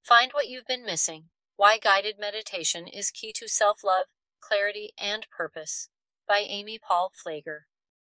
Find what you've been missing. Why Guided Meditation is Key to Self-Love, Clarity, and Purpose, by Amy Paul Pfleger.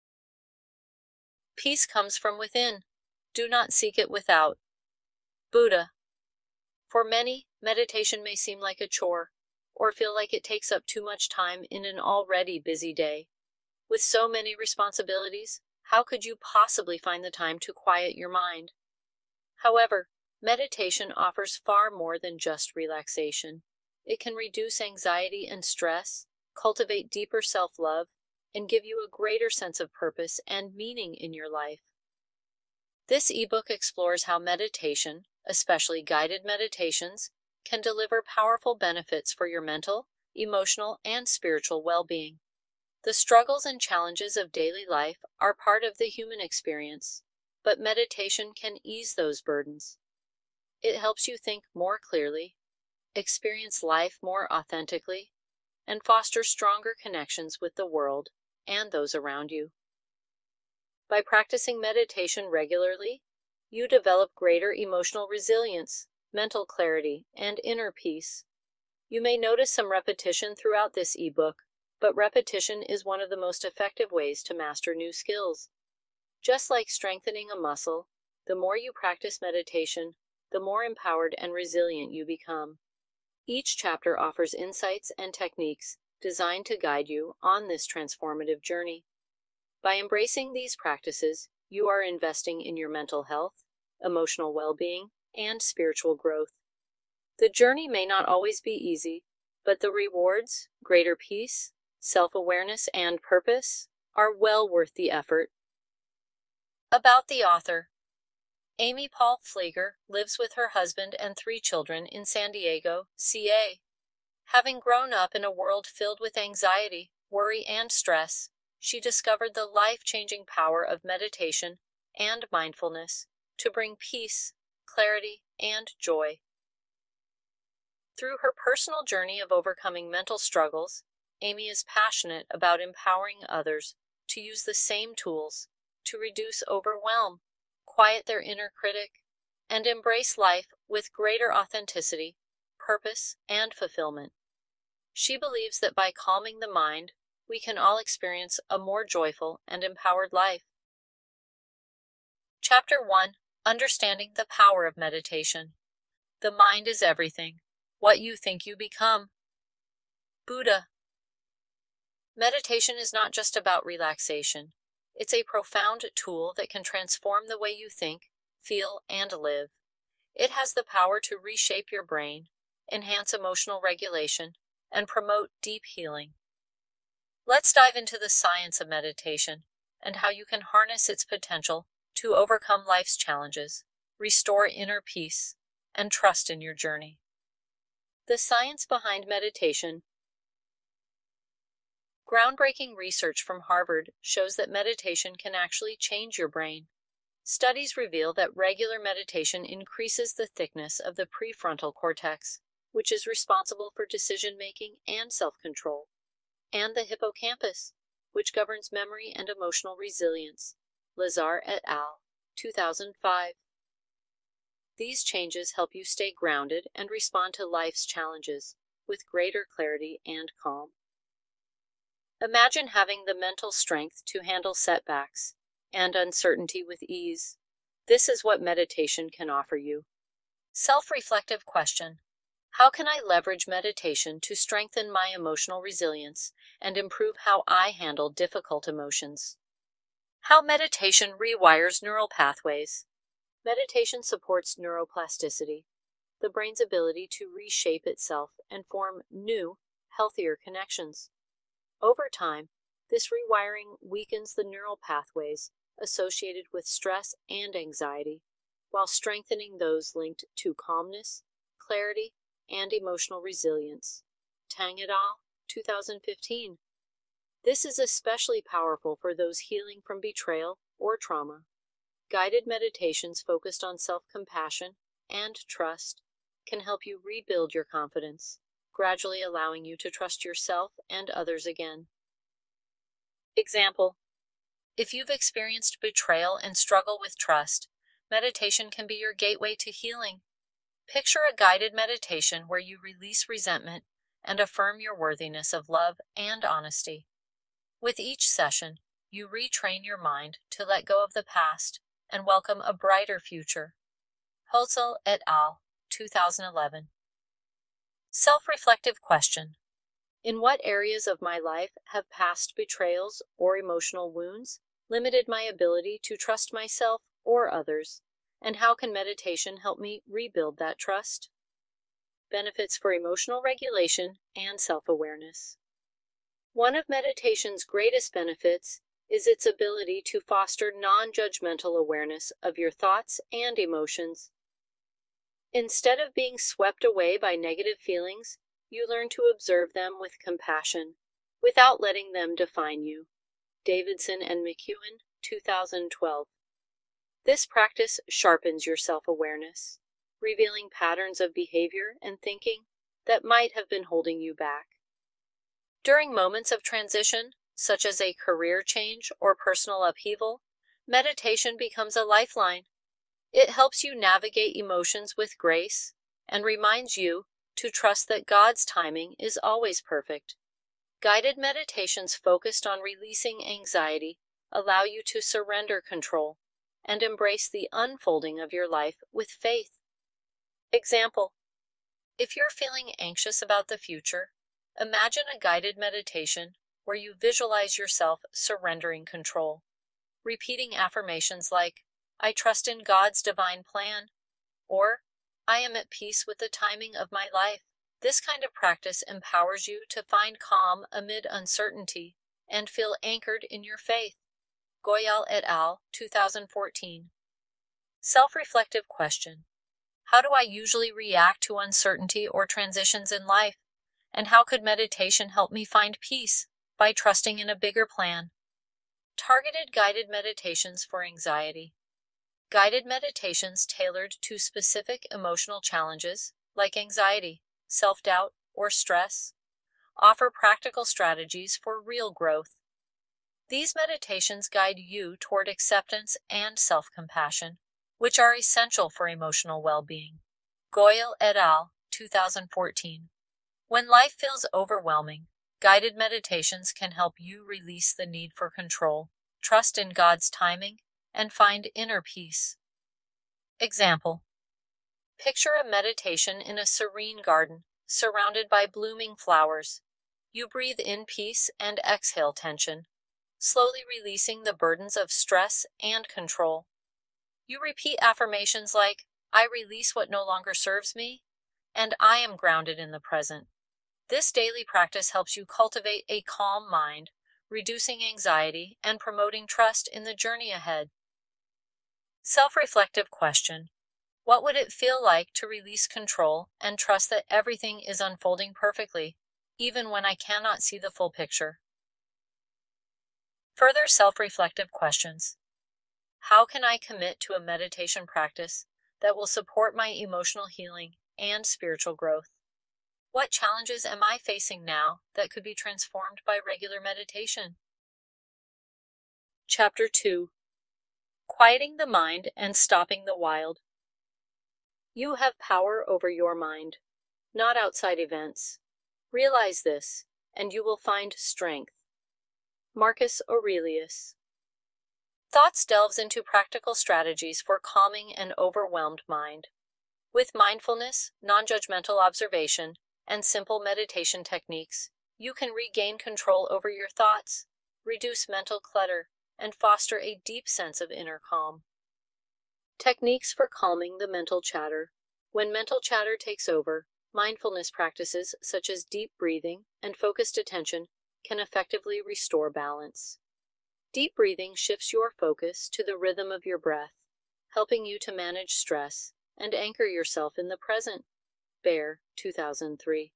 Peace comes from within. Do not seek it without. Buddha. For many, meditation may seem like a chore, or feel like it takes up too much time in an already busy day. With so many responsibilities, how could you possibly find the time to quiet your mind? However, meditation offers far more than just relaxation. It can reduce anxiety and stress, cultivate deeper self-love, and give you a greater sense of purpose and meaning in your life. This ebook explores how meditation, especially guided meditations, can deliver powerful benefits for your mental, emotional, and spiritual well-being. The struggles and challenges of daily life are part of the human experience, but meditation can ease those burdens. It helps you think more clearly, experience life more authentically, and foster stronger connections with the world and those around you. By practicing meditation regularly, you develop greater emotional resilience, mental clarity, and inner peace. You may notice some repetition throughout this ebook, but repetition is one of the most effective ways to master new skills. Just like strengthening a muscle, the more you practice meditation, the more empowered and resilient you become. Each chapter offers insights and techniques designed to guide you on this transformative journey. By embracing these practices, you are investing in your mental health, emotional well-being, and spiritual growth. The journey may not always be easy, but the rewards, greater peace, self-awareness, and purpose are well worth the effort. About the author. Amy Paul Pfleger lives with her husband and 3 children in San Diego, CA. Having grown up in a world filled with anxiety, worry, and stress, she discovered the life-changing power of meditation and mindfulness to bring peace, clarity, and joy. Through her personal journey of overcoming mental struggles, Amy is passionate about empowering others to use the same tools to reduce overwhelm, quiet their inner critic, and embrace life with greater authenticity, purpose, and fulfillment. She believes that by calming the mind, we can all experience a more joyful and empowered life. Chapter 1. Understanding the Power of Meditation. The mind is everything. What you think you become. Buddha. Meditation is not just about relaxation. It's a profound tool that can transform the way you think, feel, and live. It has the power to reshape your brain, enhance emotional regulation, and promote deep healing. Let's dive into the science of meditation and how you can harness its potential to overcome life's challenges, restore inner peace, and trust in your journey. The science behind meditation. Groundbreaking research from Harvard shows that meditation can actually change your brain. Studies reveal that regular meditation increases the thickness of the prefrontal cortex, which is responsible for decision-making and self-control, and the hippocampus, which governs memory and emotional resilience. Lazar et al., 2005. These changes help you stay grounded and respond to life's challenges with greater clarity and calm. Imagine having the mental strength to handle setbacks and uncertainty with ease. This is what meditation can offer you. Self-reflective question. How can I leverage meditation to strengthen my emotional resilience and improve how I handle difficult emotions? How meditation rewires neural pathways. Meditation supports neuroplasticity, the brain's ability to reshape itself and form new, healthier connections. Over time, this rewiring weakens the neural pathways associated with stress and anxiety, while strengthening those linked to calmness, clarity, and emotional resilience. Tang et al., 2015. This is especially powerful for those healing from betrayal or trauma. Guided meditations focused on self-compassion and trust can help you rebuild your confidence, gradually allowing you to trust yourself and others again. Example. If you've experienced betrayal and struggle with trust, meditation can be your gateway to healing. Picture a guided meditation where you release resentment and affirm your worthiness of love and honesty. With each session, you retrain your mind to let go of the past and welcome a brighter future. Hölzel et al., 2011. Self-reflective question. In what areas of my life have past betrayals or emotional wounds limited my ability to trust myself or others, and how can meditation help me rebuild that trust? Benefits for emotional regulation and self-awareness. One of meditation's greatest benefits is its ability to foster non-judgmental awareness of your thoughts and emotions. Instead of being swept away by negative feelings, you learn to observe them with compassion, without letting them define you. Davidson and McEwen, 2012. This practice sharpens your self-awareness, revealing patterns of behavior and thinking that might have been holding you back. During moments of transition, such as a career change or personal upheaval, meditation becomes a lifeline. It helps you navigate emotions with grace and reminds you to trust that God's timing is always perfect. Guided meditations focused on releasing anxiety allow you to surrender control and embrace the unfolding of your life with faith. Example: if you're feeling anxious about the future, imagine a guided meditation where you visualize yourself surrendering control, repeating affirmations like, "I trust in God's divine plan," or "I am at peace with the timing of my life." This kind of practice empowers you to find calm amid uncertainty and feel anchored in your faith. Goyal et al., 2014. Self-reflective question. How do I usually react to uncertainty or transitions in life? And how could meditation help me find peace by trusting in a bigger plan? Targeted guided meditations for anxiety. Guided meditations tailored to specific emotional challenges like anxiety, self-doubt, or stress offer practical strategies for real growth. These meditations guide you toward acceptance and self-compassion, which are essential for emotional well-being. Goyal et al., 2014. When life feels overwhelming, guided meditations can help you release the need for control, trust in God's timing, and find inner peace. Example: picture a meditation in a serene garden, surrounded by blooming flowers. You breathe in peace and exhale tension, slowly releasing the burdens of stress and control. You repeat affirmations like, "I release what no longer serves me," and "I am grounded in the present." This daily practice helps you cultivate a calm mind, reducing anxiety and promoting trust in the journey ahead. Self-reflective question. What would it feel like to release control and trust that everything is unfolding perfectly, even when I cannot see the full picture? Further self-reflective questions. How can I commit to a meditation practice that will support my emotional healing and spiritual growth? What challenges am I facing now that could be transformed by regular meditation? Chapter 2. Quieting the Mind and Stopping the Wild. You have power over your mind, not outside events. Realize this, and you will find strength. Marcus Aurelius. Thoughts delves into practical strategies for calming an overwhelmed mind. With mindfulness, non-judgmental observation, and simple meditation techniques, you can regain control over your thoughts, reduce mental clutter, and foster a deep sense of inner calm. Techniques for calming the mental chatter. When mental chatter takes over, mindfulness practices such as deep breathing and focused attention can effectively restore balance. Deep breathing shifts your focus to the rhythm of your breath, helping you to manage stress and anchor yourself in the present. Bear, 2003.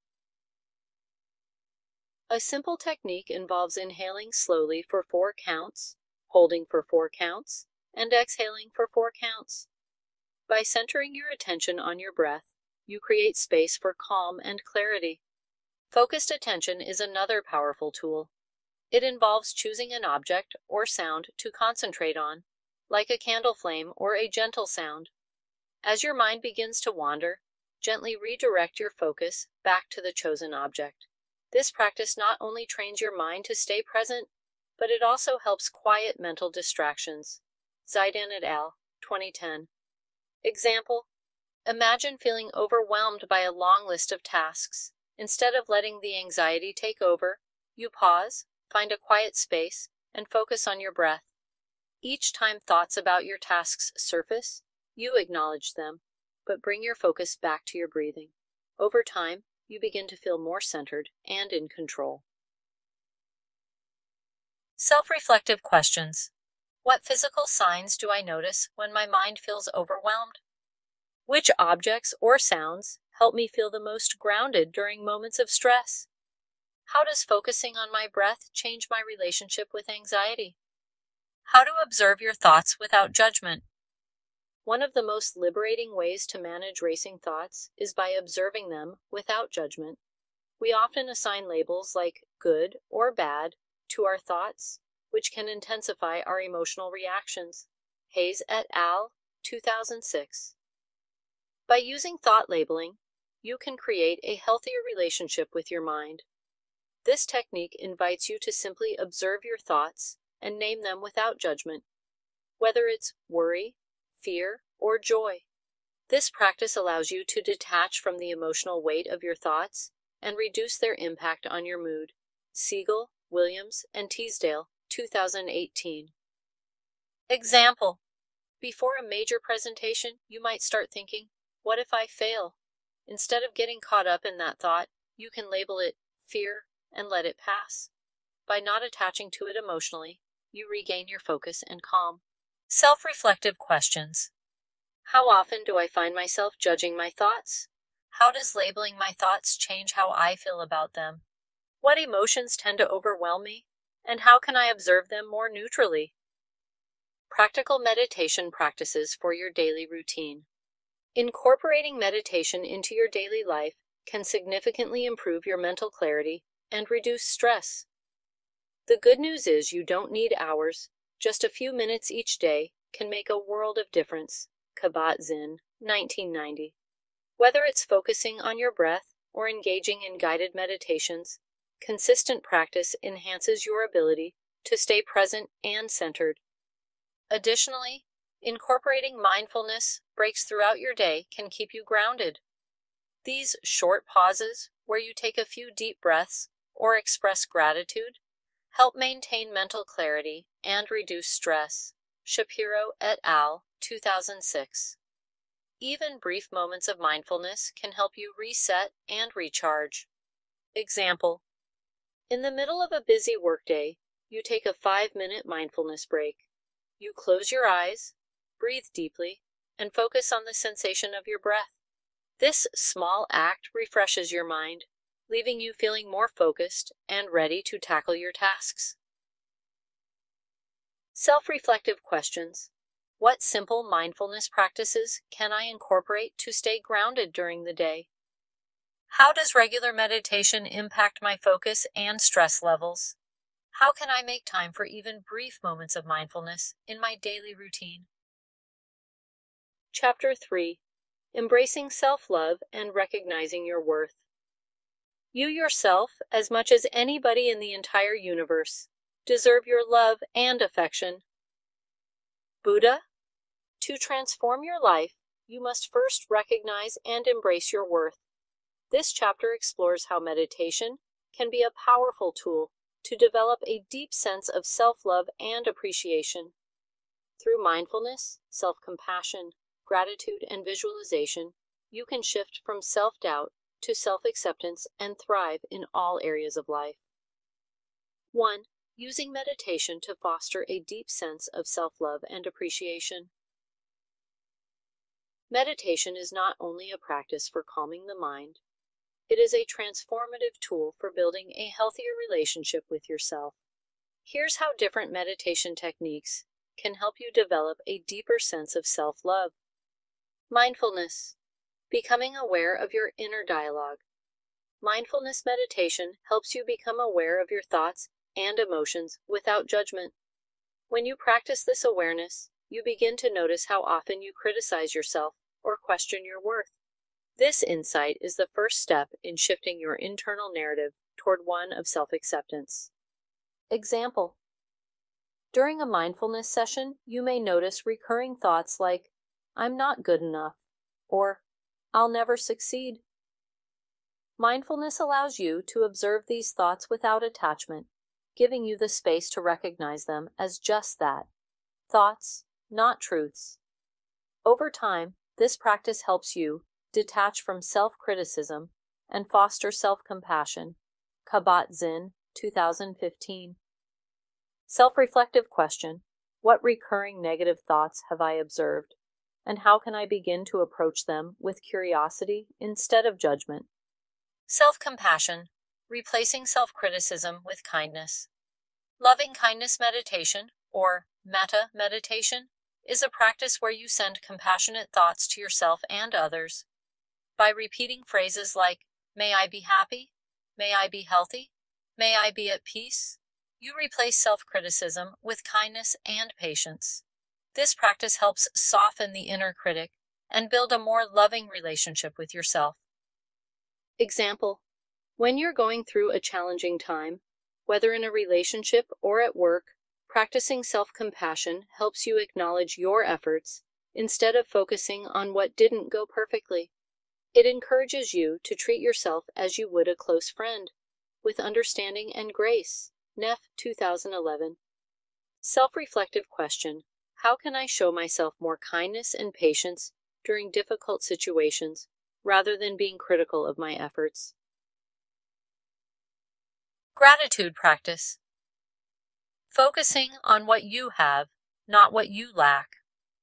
A simple technique involves inhaling slowly for 4 counts, holding for 4 counts, and exhaling for 4 counts. By centering your attention on your breath, you create space for calm and clarity. Focused attention is another powerful tool. It involves choosing an object or sound to concentrate on, like a candle flame or a gentle sound. As your mind begins to wander, gently redirect your focus back to the chosen object. This practice not only trains your mind to stay present, but it also helps quiet mental distractions. Zaidan et al., 2010. Example: imagine feeling overwhelmed by a long list of tasks. Instead of letting the anxiety take over, you pause, find a quiet space, and focus on your breath. Each time thoughts about your tasks surface, you acknowledge them, but bring your focus back to your breathing. Over time, you begin to feel more centered and in control. Self-reflective questions. What physical signs do I notice when my mind feels overwhelmed? Which objects or sounds help me feel the most grounded during moments of stress? How does focusing on my breath change my relationship with anxiety? How to observe your thoughts without judgment. One of the most liberating ways to manage racing thoughts is by observing them without judgment. We often assign labels like good or bad to our thoughts, which can intensify our emotional reactions. Hayes et al., 2006. By using thought labeling, you can create a healthier relationship with your mind. This technique invites you to simply observe your thoughts and name them without judgment, whether it's worry, fear, or joy. This practice allows you to detach from the emotional weight of your thoughts and reduce their impact on your mood. Siegel, Williams, and Teasdale, 2018. Example: before a major presentation, you might start thinking, what if I fail? Instead of getting caught up in that thought, you can label it fear and let it pass. By not attaching to it emotionally, you regain your focus and calm. Self-reflective questions. How often do I find myself judging my thoughts? How does labeling my thoughts change how I feel about them? What emotions tend to overwhelm me? And how can I observe them more neutrally? Practical meditation practices for your daily routine. Incorporating meditation into your daily life can significantly improve your mental clarity and reduce stress. The good news is you don't need hours. Just a few minutes each day can make a world of difference. Kabat-Zinn, 1990. Whether it's focusing on your breath or engaging in guided meditations, consistent practice enhances your ability to stay present and centered. Additionally, incorporating mindfulness breaks throughout your day can keep you grounded. These short pauses, where you take a few deep breaths or express gratitude, help maintain mental clarity and reduce stress. Shapiro et al., 2006. Even brief moments of mindfulness can help you reset and recharge. Example: in the middle of a busy workday, you take a 5-minute mindfulness break. You close your eyes, breathe deeply, and focus on the sensation of your breath. This small act refreshes your mind, leaving you feeling more focused and ready to tackle your tasks. Self-reflective questions. What simple mindfulness practices can I incorporate to stay grounded during the day? How does regular meditation impact my focus and stress levels? How can I make time for even brief moments of mindfulness in my daily routine? Chapter 3. Embracing self-love and recognizing your worth. You yourself, as much as anybody in the entire universe, deserve your love and affection. Buddha, to transform your life, you must first recognize and embrace your worth. This chapter explores how meditation can be a powerful tool to develop a deep sense of self-love and appreciation. Through mindfulness, self-compassion, gratitude, and visualization, you can shift from self-doubt to self-acceptance and thrive in all areas of life. 1. Using meditation to foster a deep sense of self-love and appreciation. Meditation is not only a practice for calming the mind, it is a transformative tool for building a healthier relationship with yourself. Here's how different meditation techniques can help you develop a deeper sense of self-love. Mindfulness. Becoming aware of your inner dialogue. Mindfulness meditation helps you become aware of your thoughts and emotions without judgment. When you practice this awareness, you begin to notice how often you criticize yourself or question your worth. This insight is the first step in shifting your internal narrative toward one of self-acceptance. Example: during a mindfulness session, you may notice recurring thoughts like, "I'm not good enough," or "I'll never succeed." Mindfulness allows you to observe these thoughts without attachment, giving you the space to recognize them as just that, thoughts, not truths. Over time, this practice helps you detach from self-criticism and foster self-compassion. Kabat-Zinn, 2015. Self-reflective question: what recurring negative thoughts have I observed, and how can I begin to approach them with curiosity instead of judgment? Self-compassion, replacing self-criticism with kindness. Loving kindness meditation, or metta meditation, is a practice where you send compassionate thoughts to yourself and others. By repeating phrases like, "May I be happy," "May I be healthy," "May I be at peace," you replace self-criticism with kindness and patience. This practice helps soften the inner critic and build a more loving relationship with yourself. Example: when you're going through a challenging time, whether in a relationship or at work, practicing self-compassion helps you acknowledge your efforts instead of focusing on what didn't go perfectly. It encourages you to treat yourself as you would a close friend, with understanding and grace. Neff, 2011. Self-reflective question: how can I show myself more kindness and patience during difficult situations, rather than being critical of my efforts? Gratitude practice. Focusing on what you have, not what you lack.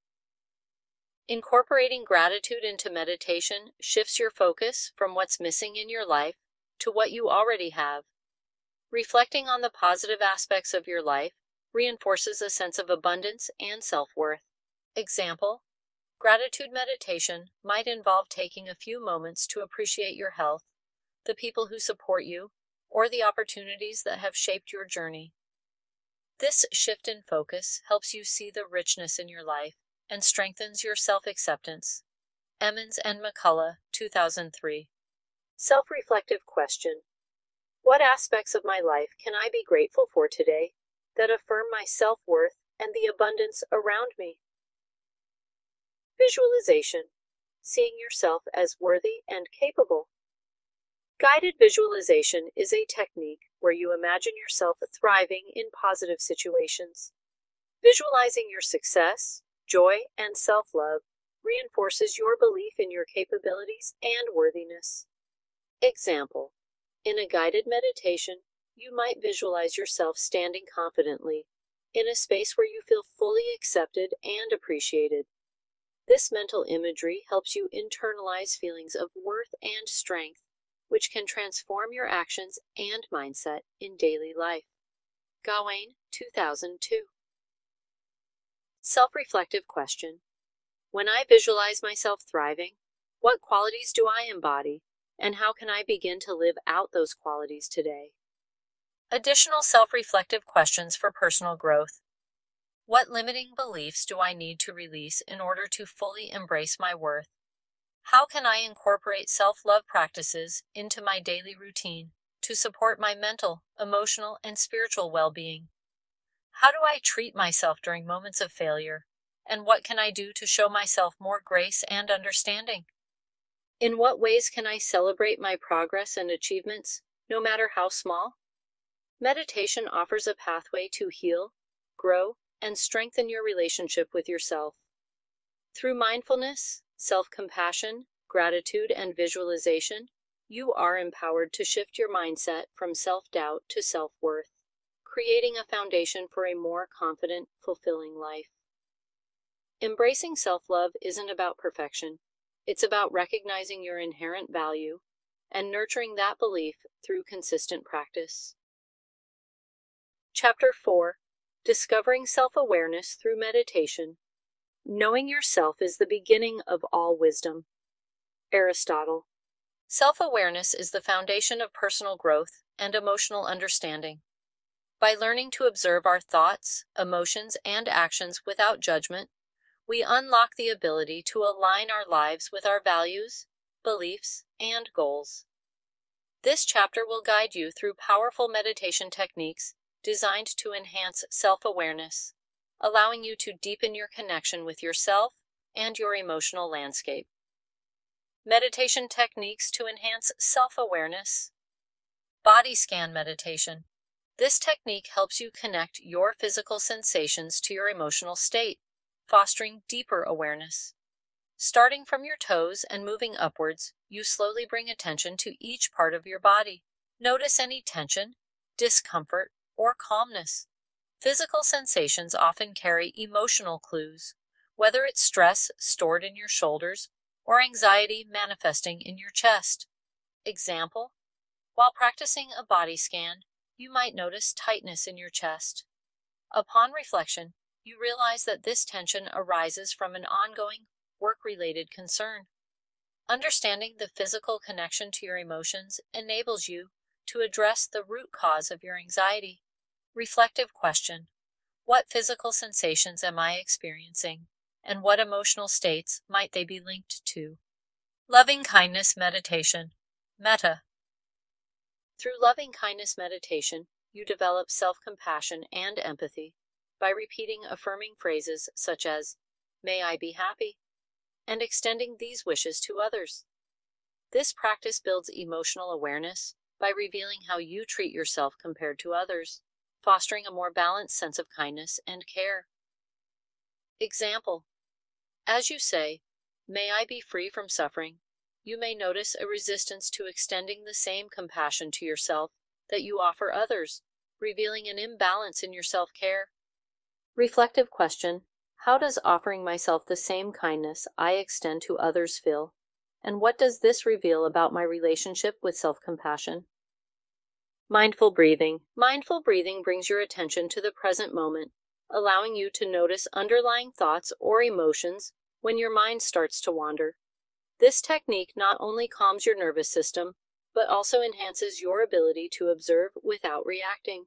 Incorporating gratitude into meditation shifts your focus from what's missing in your life to what you already have. Reflecting on the positive aspects of your life reinforces a sense of abundance and self-worth. Example: gratitude meditation might involve taking a few moments to appreciate your health, the people who support you, or the opportunities that have shaped your journey. This shift in focus helps you see the richness in your life and strengthens your self-acceptance. Emmons and McCullough, 2003. Self-reflective question: what aspects of my life can I be grateful for today that affirm my self-worth and the abundance around me? Visualization: seeing yourself as worthy and capable. Guided visualization is a technique where you imagine yourself thriving in positive situations. Visualizing your success, joy, and self-love reinforces your belief in your capabilities and worthiness. Example: in a guided meditation, you might visualize yourself standing confidently in a space where you feel fully accepted and appreciated. This mental imagery helps you internalize feelings of worth and strength, which can transform your actions and mindset in daily life. Gawain, 2002. Self-reflective question: when I visualize myself thriving, what qualities do I embody, and how can I begin to live out those qualities today? Additional self-reflective questions for personal growth. What limiting beliefs do I need to release in order to fully embrace my worth? How can I incorporate self-love practices into my daily routine to support my mental, emotional, and spiritual well-being? How do I treat myself during moments of failure? And what can I do to show myself more grace and understanding? In what ways can I celebrate my progress and achievements, no matter how small? Meditation offers a pathway to heal, grow, and strengthen your relationship with yourself. Through mindfulness, self-compassion, gratitude, and visualization, you are empowered to shift your mindset from self-doubt to self-worth, creating a foundation for a more confident, fulfilling life. Embracing self-love isn't about perfection. It's about recognizing your inherent value and nurturing that belief through consistent practice. Chapter 4: Discovering Self-Awareness Through Meditation. Knowing yourself is the beginning of all wisdom. Aristotle. Self-awareness is the foundation of personal growth and emotional understanding. By learning to observe our thoughts, emotions, and actions without judgment, we unlock the ability to align our lives with our values, beliefs, and goals. This chapter will guide you through powerful meditation techniques designed to enhance self-awareness, allowing you to deepen your connection with yourself and your emotional landscape. Meditation techniques to enhance self-awareness. Body scan meditation. This technique helps you connect your physical sensations to your emotional state, fostering deeper awareness. Starting from your toes and moving upwards, you slowly bring attention to each part of your body. Notice any tension, discomfort, or calmness. Physical sensations often carry emotional clues, whether it's stress stored in your shoulders or anxiety manifesting in your chest. Example: while practicing a body scan, you might notice tightness in your chest. Upon reflection, you realize that this tension arises from an ongoing work-related concern. Understanding the physical connection to your emotions enables you to address the root cause of your anxiety. Reflective question: what physical sensations am I experiencing, and what emotional states might they be linked to? Loving kindness meditation. Metta. Through loving kindness meditation, you develop self-compassion and empathy by repeating affirming phrases such as, "May I be happy," and extending these wishes to others. This practice builds emotional awareness by revealing how you treat yourself compared to others, fostering a more balanced sense of kindness and care. Example: as you say, "May I be free from suffering," you may notice a resistance to extending the same compassion to yourself that you offer others, revealing an imbalance in your self-care. Reflective question: how does offering myself the same kindness I extend to others feel, and what does this reveal about my relationship with self-compassion? Mindful breathing. Mindful breathing brings your attention to the present moment, allowing you to notice underlying thoughts or emotions when your mind starts to wander. This technique not only calms your nervous system, but also enhances your ability to observe without reacting.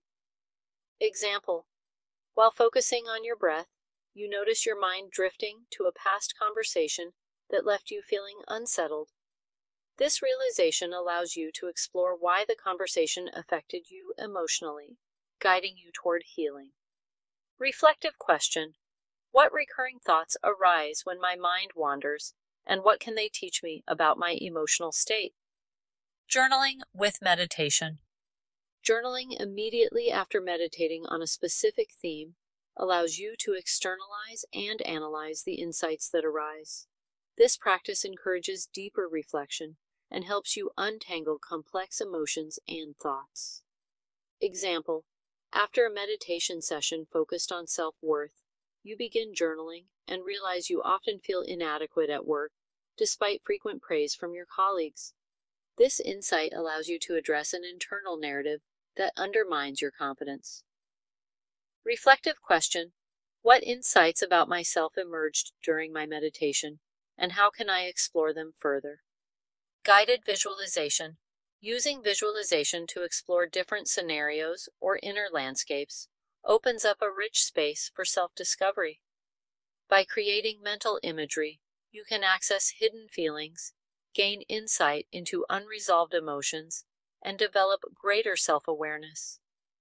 Example: while focusing on your breath, you notice your mind drifting to a past conversation that left you feeling unsettled. This realization allows you to explore why the conversation affected you emotionally, guiding you toward healing. Reflective question: what recurring thoughts arise when my mind wanders, and what can they teach me about my emotional state? Journaling with meditation. Journaling immediately after meditating on a specific theme allows you to externalize and analyze the insights that arise. This practice encourages deeper reflection and helps you untangle complex emotions and thoughts. Example: after a meditation session focused on self-worth, you begin journaling and realize you often feel inadequate at work, despite frequent praise from your colleagues. This insight allows you to address an internal narrative that undermines your confidence. Reflective question: what insights about myself emerged during my meditation, and how can I explore them further? Guided visualization. Using visualization to explore different scenarios or inner landscapes opens up a rich space for self-discovery. By creating mental imagery, you can access hidden feelings, gain insight into unresolved emotions, and develop greater self-awareness.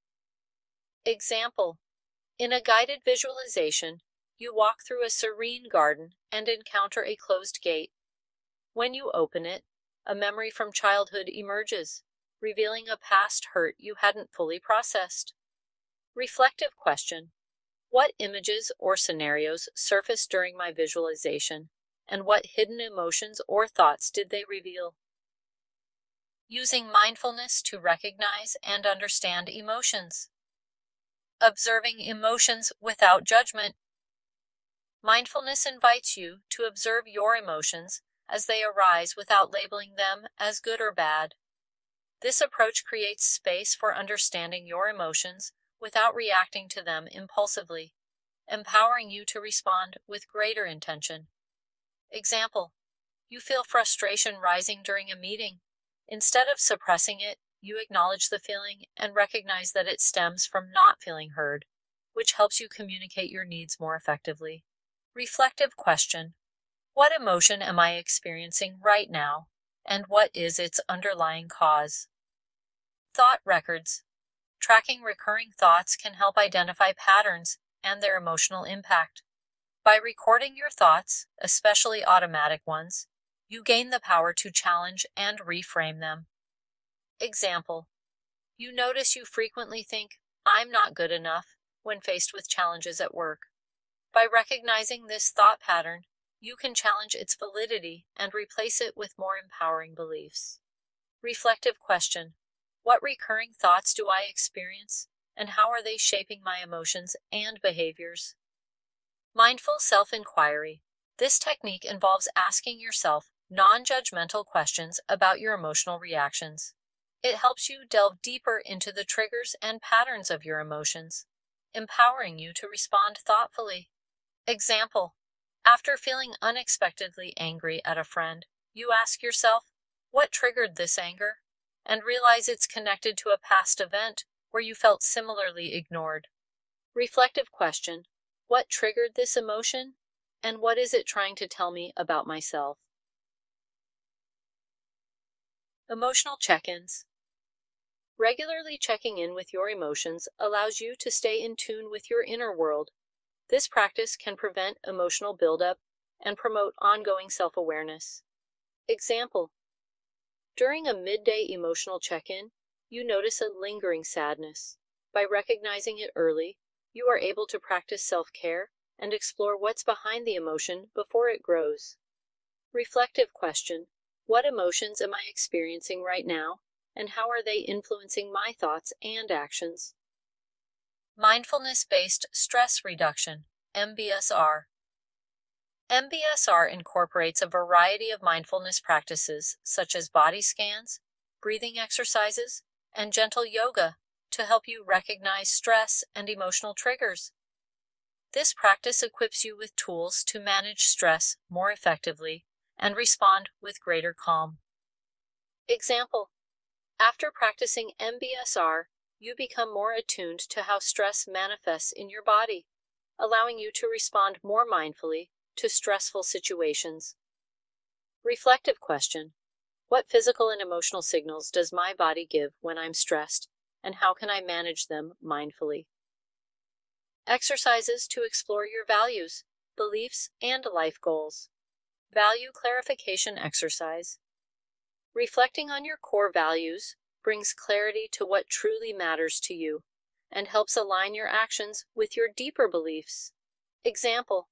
Example: in a guided visualization, you walk through a serene garden and encounter a closed gate. When you open it, a memory from childhood emerges, revealing a past hurt you hadn't fully processed. Reflective question: what images or scenarios surfaced during my visualization, and what hidden emotions or thoughts did they reveal? Using mindfulness to recognize and understand emotions. Observing emotions without judgment. Mindfulness invites you to observe your emotions as they arise without labeling them as good or bad. This approach creates space for understanding your emotions without reacting to them impulsively, empowering you to respond with greater intention. Example: you feel frustration rising during a meeting. Instead of suppressing it, you acknowledge the feeling and recognize that it stems from not feeling heard, which helps you communicate your needs more effectively. Reflective question: what emotion am I experiencing right now, and what is its underlying cause? Thought records. Tracking recurring thoughts can help identify patterns and their emotional impact. By recording your thoughts, especially automatic ones, you gain the power to challenge and reframe them. Example: you notice you frequently think, "I'm not good enough," when faced with challenges at work. By recognizing this thought pattern, you can challenge its validity and replace it with more empowering beliefs. Reflective question: what recurring thoughts do I experience, and how are they shaping my emotions and behaviors? Mindful self-inquiry. This technique involves asking yourself non-judgmental questions about your emotional reactions. It helps you delve deeper into the triggers and patterns of your emotions, empowering you to respond thoughtfully. Example: after feeling unexpectedly angry at a friend, you ask yourself, "What triggered this anger?" and realize it's connected to a past event where you felt similarly ignored. Reflective question: what triggered this emotion, and what is it trying to tell me about myself? Emotional check-ins. Regularly checking in with your emotions allows you to stay in tune with your inner world. This practice can prevent emotional buildup and promote ongoing self-awareness. Example: during a midday emotional check-in, you notice a lingering sadness. By recognizing it early, you are able to practice self-care and explore what's behind the emotion before it grows. Reflective question: what emotions am I experiencing right now, and how are they influencing my thoughts and actions? Mindfulness-based stress reduction, MBSR. MBSR incorporates a variety of mindfulness practices such as body scans, breathing exercises, and gentle yoga to help you recognize stress and emotional triggers. This practice equips you with tools to manage stress more effectively and respond with greater calm. Example: after practicing MBSR, you become more attuned to how stress manifests in your body, allowing you to respond more mindfully to stressful situations. Reflective question: what physical and emotional signals does my body give when I'm stressed, and how can I manage them mindfully? Exercises to explore your values, beliefs, and life goals. Value clarification exercise. Reflecting on your core values brings clarity to what truly matters to you and helps align your actions with your deeper beliefs. Example: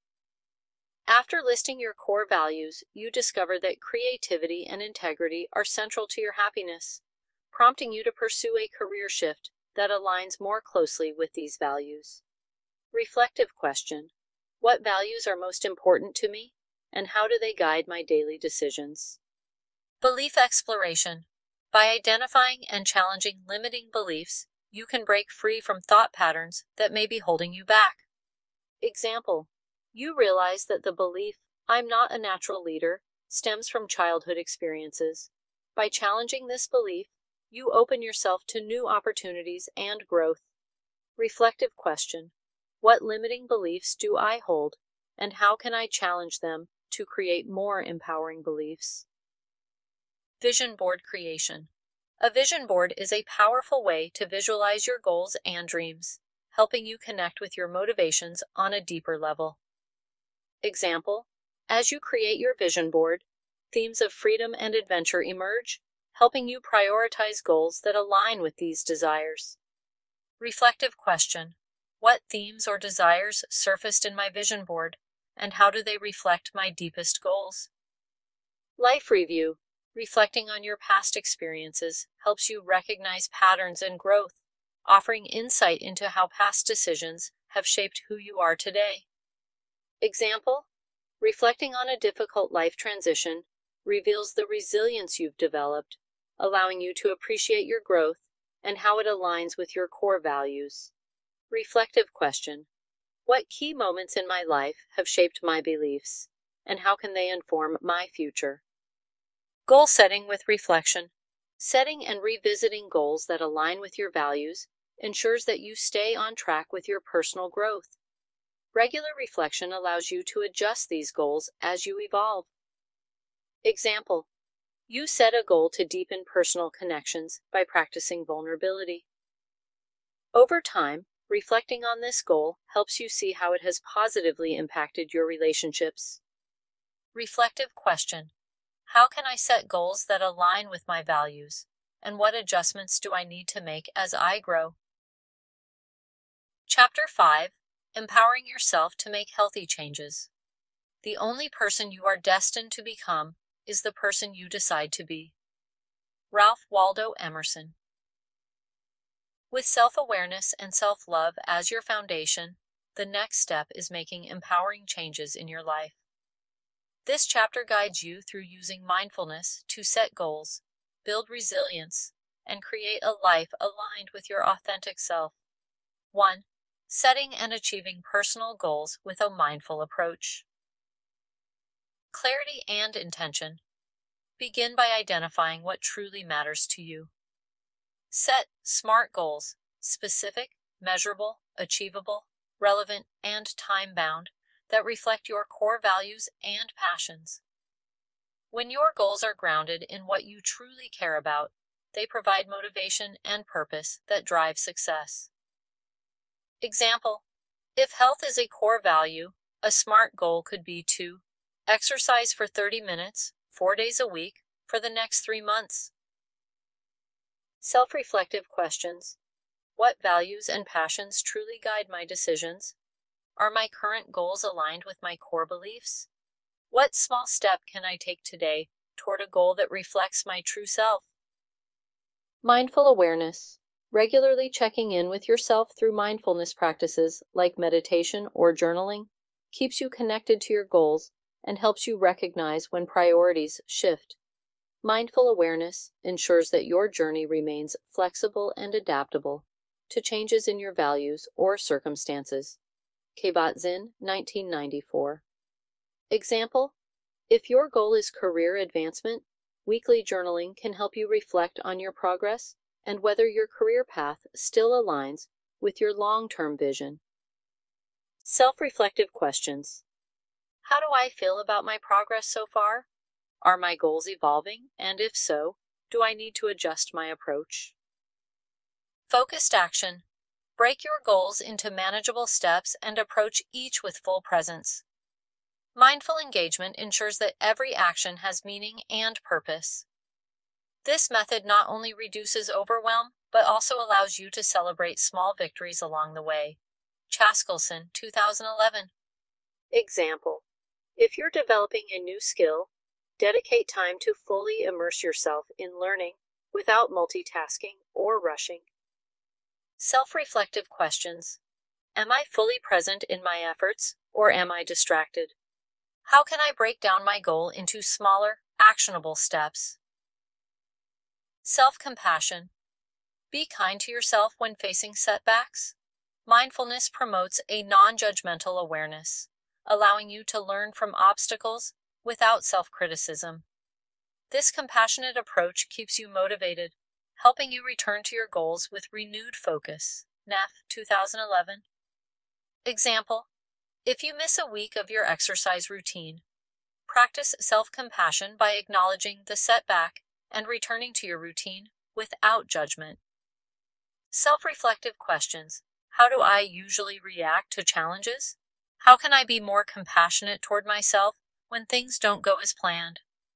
after listing your core values, you discover that creativity and integrity are central to your happiness, prompting you to pursue a career shift that aligns more closely with these values. Reflective question: what values are most important to me, and how do they guide my daily decisions? Belief exploration. By identifying and challenging limiting beliefs, you can break free from thought patterns that may be holding you back. Example: you realize that the belief, "I'm not a natural leader," stems from childhood experiences. By challenging this belief, you open yourself to new opportunities and growth. Reflective question: what limiting beliefs do I hold, and how can I challenge them to create more empowering beliefs? Vision board creation. A vision board is a powerful way to visualize your goals and dreams, helping you connect with your motivations on a deeper level. Example: as you create your vision board, themes of freedom and adventure emerge, helping you prioritize goals that align with these desires. Reflective question: what themes or desires surfaced in my vision board, and how do they reflect my deepest goals? Life review. Reflecting on your past experiences helps you recognize patterns and growth, offering insight into how past decisions have shaped who you are today. Example: reflecting on a difficult life transition reveals the resilience you've developed, allowing you to appreciate your growth and how it aligns with your core values. Reflective question: what key moments in my life have shaped my beliefs, and how can they inform my future? Goal setting with reflection. Setting and revisiting goals that align with your values ensures that you stay on track with your personal growth. Regular reflection allows you to adjust these goals as you evolve. Example: You set a goal to deepen personal connections by practicing vulnerability. Over time, reflecting on this goal helps you see how it has positively impacted your relationships. Reflective question: how can I set goals that align with my values? And what adjustments do I need to make as I grow? Chapter 5: Empowering Yourself to Make Healthy Changes. The only person you are destined to become is the person you decide to be. Ralph Waldo Emerson. With self-awareness and self-love as your foundation, the next step is making empowering changes in your life. This chapter guides you through using mindfulness to set goals, build resilience, and create a life aligned with your authentic self. 1. Setting and achieving personal goals with a mindful approach. Clarity and intention. Begin by identifying what truly matters to you. Set SMART goals: specific, measurable, achievable, relevant, and time-bound, that reflect your core values and passions. When your goals are grounded in what you truly care about, they provide motivation and purpose that drive success. Example: if health is a core value, a SMART goal could be to exercise for 30 minutes, 4 days a week, for the next 3 months. Self-reflective questions: what values and passions truly guide my decisions? Are my current goals aligned with my core beliefs? What small step can I take today toward a goal that reflects my true self? Mindful awareness. Regularly checking in with yourself through mindfulness practices like meditation or journaling keeps you connected to your goals and helps you recognize when priorities shift. Mindful awareness ensures that your journey remains flexible and adaptable to changes in your values or circumstances. Kabat-Zinn, 1994. Example: if your goal is career advancement, weekly journaling can help you reflect on your progress and whether your career path still aligns with your long-term vision. Self-reflective questions: how do I feel about my progress so far? Are my goals evolving? And if so, do I need to adjust my approach? Focused action. Break your goals into manageable steps and approach each with full presence. Mindful engagement ensures that every action has meaning and purpose. This method not only reduces overwhelm, but also allows you to celebrate small victories along the way. Chaskelson, 2011. Example: if you're developing a new skill, dedicate time to fully immerse yourself in learning without multitasking or rushing. Self-reflective questions: am I fully present in my efforts, or am I distracted? How can I break down my goal into smaller, actionable steps? Self-compassion. Be kind to yourself when facing setbacks. Mindfulness promotes a non-judgmental awareness, allowing you to learn from obstacles without self-criticism. This compassionate approach keeps you motivated, helping you return to your goals with renewed focus. Neff, 2011. Example: if you miss a week of your exercise routine, practice self-compassion by acknowledging the setback and returning to your routine without judgment. Self-reflective questions: how do I usually react to challenges? How can I be more compassionate toward myself when things don't go as planned?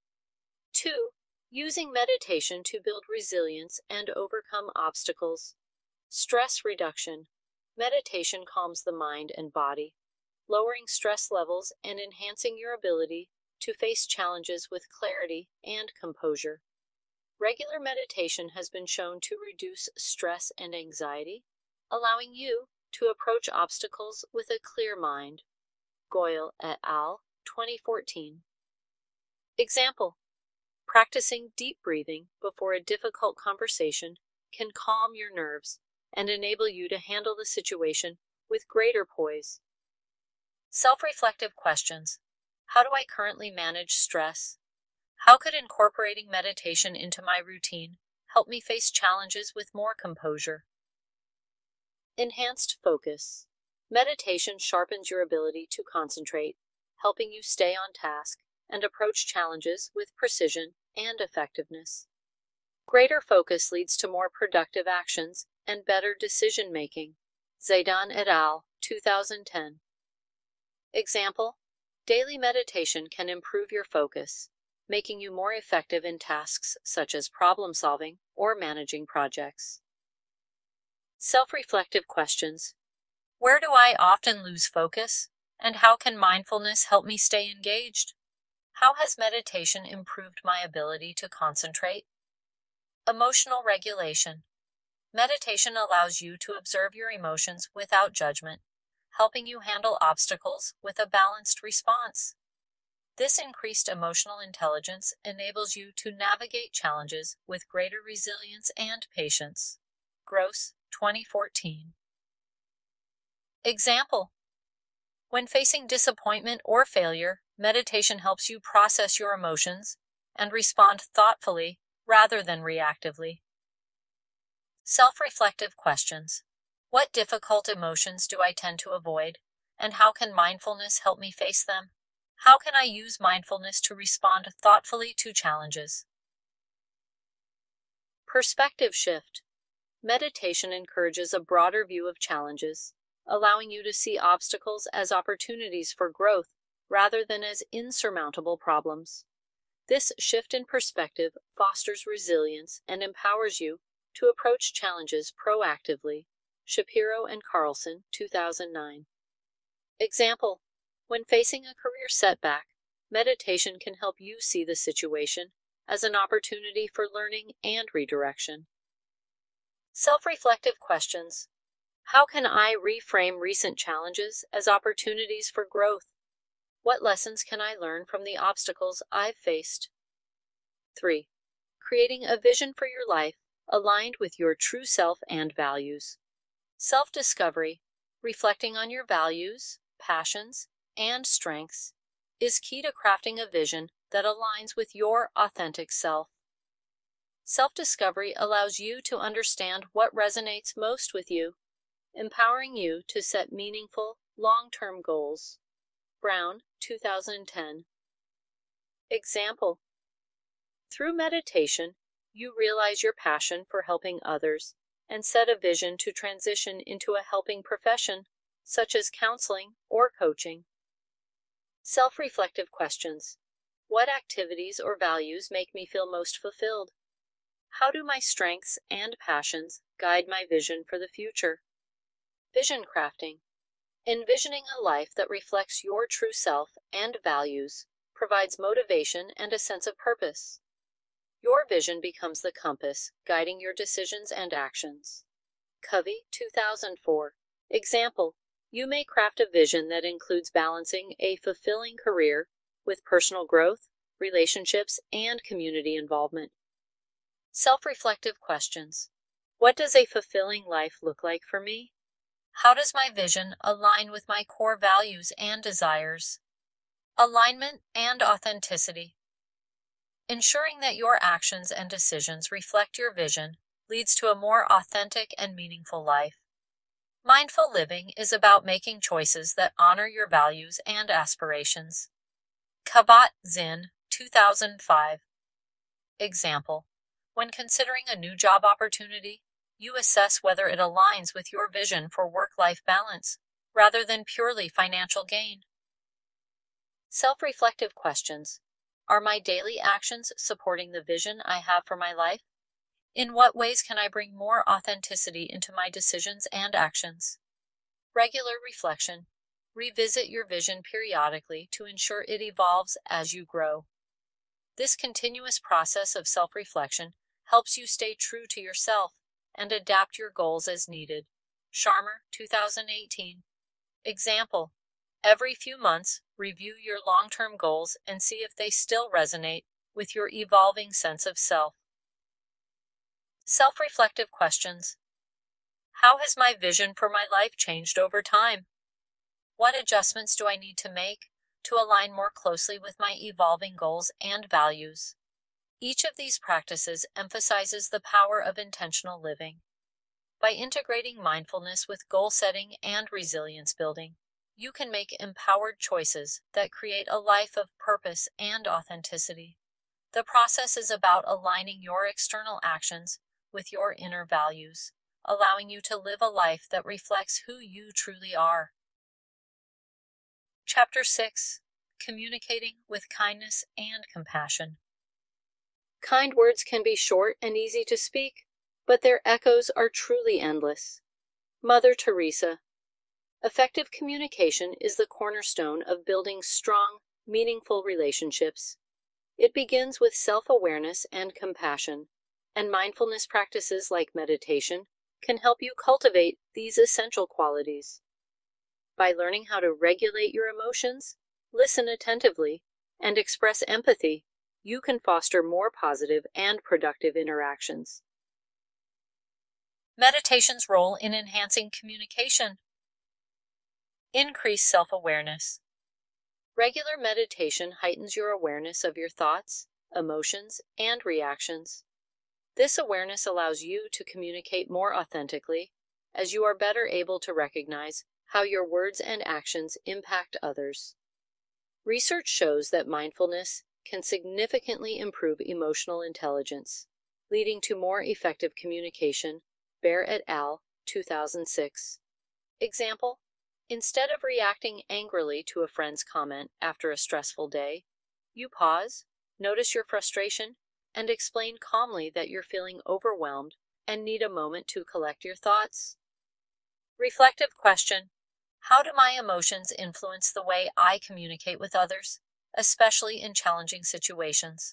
2. Using meditation to build resilience and overcome obstacles. Stress reduction. Meditation calms the mind and body, lowering stress levels and enhancing your ability to face challenges with clarity and composure. Regular meditation has been shown to reduce stress and anxiety, allowing you to approach obstacles with a clear mind. Goyle et al., 2014. Example: practicing deep breathing before a difficult conversation can calm your nerves and enable you to handle the situation with greater poise. Self-reflective questions: how do I currently manage stress? How could incorporating meditation into my routine help me face challenges with more composure? Enhanced focus. Meditation sharpens your ability to concentrate, helping you stay on task and approach challenges with precision and effectiveness. Greater focus leads to more productive actions and better decision-making. Zaidan et al., 2010. Example: daily meditation can improve your focus, making you more effective in tasks such as problem-solving or managing projects. Self-reflective questions. Where do I often lose focus? And how can mindfulness help me stay engaged? How has meditation improved my ability to concentrate? Emotional regulation. Meditation allows you to observe your emotions without judgment, helping you handle obstacles with a balanced response. This increased emotional intelligence enables you to navigate challenges with greater resilience and patience. Gross, 2014. Example: when facing disappointment or failure, meditation helps you process your emotions and respond thoughtfully rather than reactively. Self-reflective questions. What difficult emotions do I tend to avoid, and how can mindfulness help me face them? How can I use mindfulness to respond thoughtfully to challenges? Perspective shift. Meditation encourages a broader view of challenges, allowing you to see obstacles as opportunities for growth rather than as insurmountable problems. This shift in perspective fosters resilience and empowers you to approach challenges proactively. Shapiro and Carlson, 2009. Example: when facing a career setback, meditation can help you see the situation as an opportunity for learning and redirection. Self-reflective questions. How can I reframe recent challenges as opportunities for growth? What lessons can I learn from the obstacles I've faced? 3. Creating a vision for your life aligned with your true self and values. Self-discovery, reflecting on your values, passions, and strengths, is key to crafting a vision that aligns with your authentic self. Self-discovery allows you to understand what resonates most with you, empowering you to set meaningful, long-term goals. Brown, 2010. Example: through meditation, you realize your passion for helping others and set a vision to transition into a helping profession, such as counseling or coaching. Self-reflective questions. What activities or values make me feel most fulfilled? How do my strengths and passions guide my vision for the future? Vision crafting. Envisioning a life that reflects your true self and values provides motivation and a sense of purpose. Your vision becomes the compass guiding your decisions and actions. Covey, 2004. Example: you may craft a vision that includes balancing a fulfilling career with personal growth, relationships, and community involvement. Self-reflective questions. What does a fulfilling life look like for me? How does my vision align with my core values and desires? Alignment and authenticity. Ensuring that your actions and decisions reflect your vision leads to a more authentic and meaningful life. Mindful living is about making choices that honor your values and aspirations. Kabat-Zinn, 2005. Example: when considering a new job opportunity, you assess whether it aligns with your vision for work-life balance, rather than purely financial gain. Self-reflective questions. Are my daily actions supporting the vision I have for my life? In what ways can I bring more authenticity into my decisions and actions? Regular reflection. Revisit your vision periodically to ensure it evolves as you grow. This continuous process of self-reflection helps you stay true to yourself and adapt your goals as needed. Sharma, 2018. Example: every few months, review your long-term goals and see if they still resonate with your evolving sense of self. Self-reflective questions. How has my vision for my life changed over time? What adjustments do I need to make to align more closely with my evolving goals and values? Each of these practices emphasizes the power of intentional living. By integrating mindfulness with goal setting and resilience building, you can make empowered choices that create a life of purpose and authenticity. The process is about aligning your external actions with your inner values, allowing you to live a life that reflects who you truly are. Chapter 6. Communicating with kindness and compassion. Kind words can be short and easy to speak, but their echoes are truly endless. Mother Teresa. Effective communication is the cornerstone of building strong, meaningful relationships. It begins with self-awareness and compassion, and mindfulness practices like meditation can help you cultivate these essential qualities. By learning how to regulate your emotions, listen attentively, and express empathy, you can foster more positive and productive interactions. Meditation's role in enhancing communication. Increase self-awareness. Regular meditation heightens your awareness of your thoughts, emotions, and reactions. This awareness allows you to communicate more authentically, as you are better able to recognize how your words and actions impact others. Research shows that mindfulness can significantly improve emotional intelligence, leading to more effective communication. Bear et al., 2006. Example: instead of reacting angrily to a friend's comment after a stressful day, you pause, notice your frustration, and explain calmly that you're feeling overwhelmed and need a moment to collect your thoughts. Reflective question: how do my emotions influence the way I communicate with others, especially in challenging situations?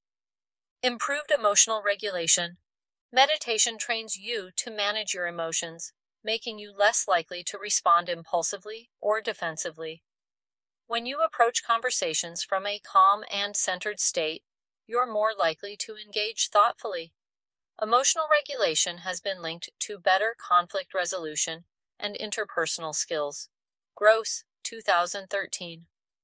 Improved emotional regulation. Meditation trains you to manage your emotions, making you less likely to respond impulsively or defensively. When you approach conversations from a calm and centered state, you're more likely to engage thoughtfully. Emotional regulation has been linked to better conflict resolution and interpersonal skills. Gross, 2013.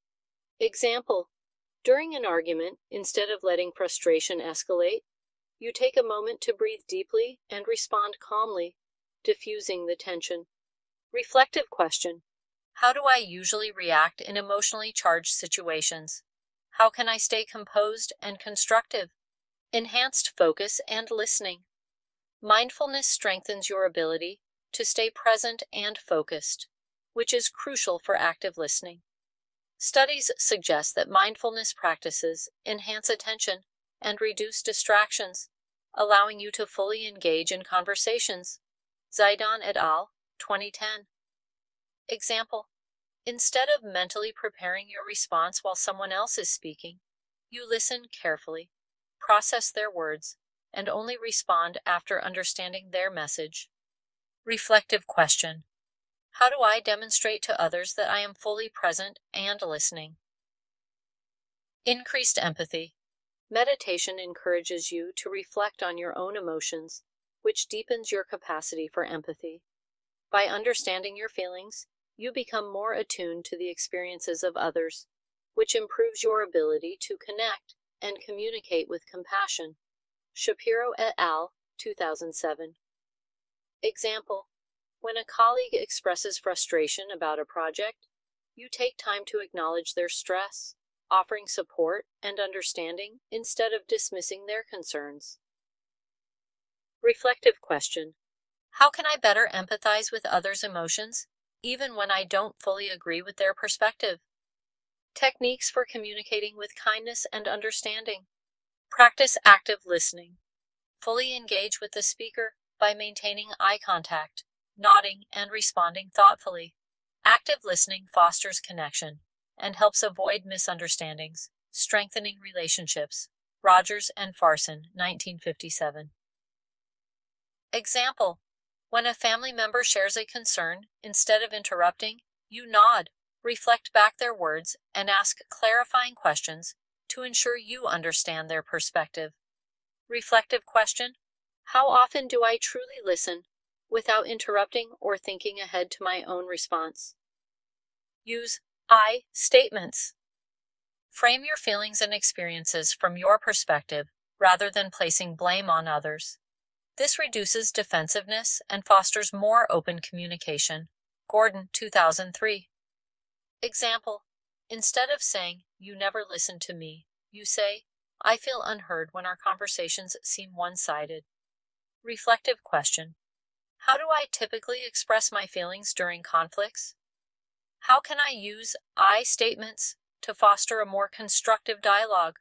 Example: during an argument, instead of letting frustration escalate, you take a moment to breathe deeply and respond calmly, diffusing the tension. Reflective question: how do I usually react in emotionally charged situations? How can I stay composed and constructive? Enhanced focus and listening. Mindfulness strengthens your ability to stay present and focused, which is crucial for active listening. Studies suggest that mindfulness practices enhance attention and reduce distractions, allowing you to fully engage in conversations. Zaidan et al., 2010. Example: instead of mentally preparing your response while someone else is speaking, you listen carefully, process their words, and only respond after understanding their message. Reflective question: how do I demonstrate to others that I am fully present and listening? Increased empathy. Meditation encourages you to reflect on your own emotions, which deepens your capacity for empathy. By understanding your feelings, you become more attuned to the experiences of others, which improves your ability to connect and communicate with compassion. Shapiro et al., 2007. Example: when a colleague expresses frustration about a project, you take time to acknowledge their stress, offering support and understanding instead of dismissing their concerns. Reflective question: how can I better empathize with others' emotions, even when I don't fully agree with their perspective? Techniques for communicating with kindness and understanding. Practice active listening. Fully engage with the speaker by maintaining eye contact, nodding, and responding thoughtfully. Active listening fosters connection and helps avoid misunderstandings, strengthening relationships. Rogers and Farson, 1957. Example: when a family member shares a concern, instead of interrupting, you nod, reflect back their words, and ask clarifying questions to ensure you understand their perspective. Reflective question: how often do I truly listen without interrupting or thinking ahead to my own response? Use I statements. Frame your feelings and experiences from your perspective rather than placing blame on others. This reduces defensiveness and fosters more open communication. Gordon, 2003. Example: instead of saying, "You never listen to me," you say, I feel unheard when our conversations seem one-sided. Reflective question. How do I typically express my feelings during conflicts? How can I use I statements to foster a more constructive dialogue?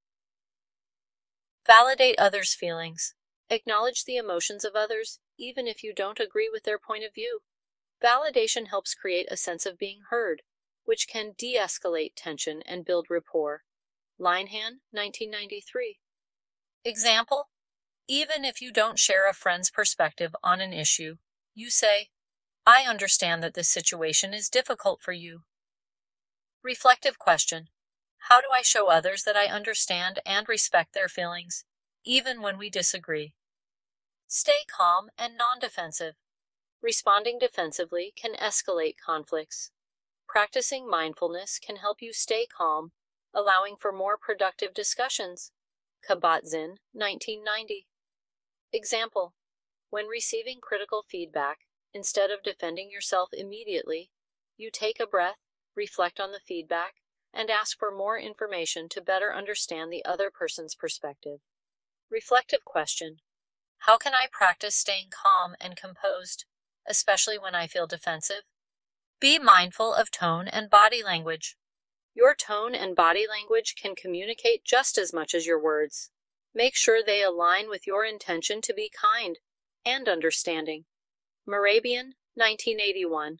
Validate others' feelings. Acknowledge the emotions of others, even if you don't agree with their point of view. Validation helps create a sense of being heard, which can de-escalate tension and build rapport. Linehan, 1993. Example: even if you don't share a friend's perspective on an issue, you say, I understand that this situation is difficult for you. Reflective question. How do I show others that I understand and respect their feelings, even when we disagree? Stay calm and non-defensive. Responding defensively can escalate conflicts. Practicing mindfulness can help you stay calm, allowing for more productive discussions. Kabat-Zinn, 1990. Example: when receiving critical feedback, instead of defending yourself immediately, you take a breath, reflect on the feedback, and ask for more information to better understand the other person's perspective. Reflective question. How can I practice staying calm and composed, especially when I feel defensive? Be mindful of tone and body language. Your tone and body language can communicate just as much as your words. Make sure they align with your intention to be kind and understanding. Mehrabian, 1981.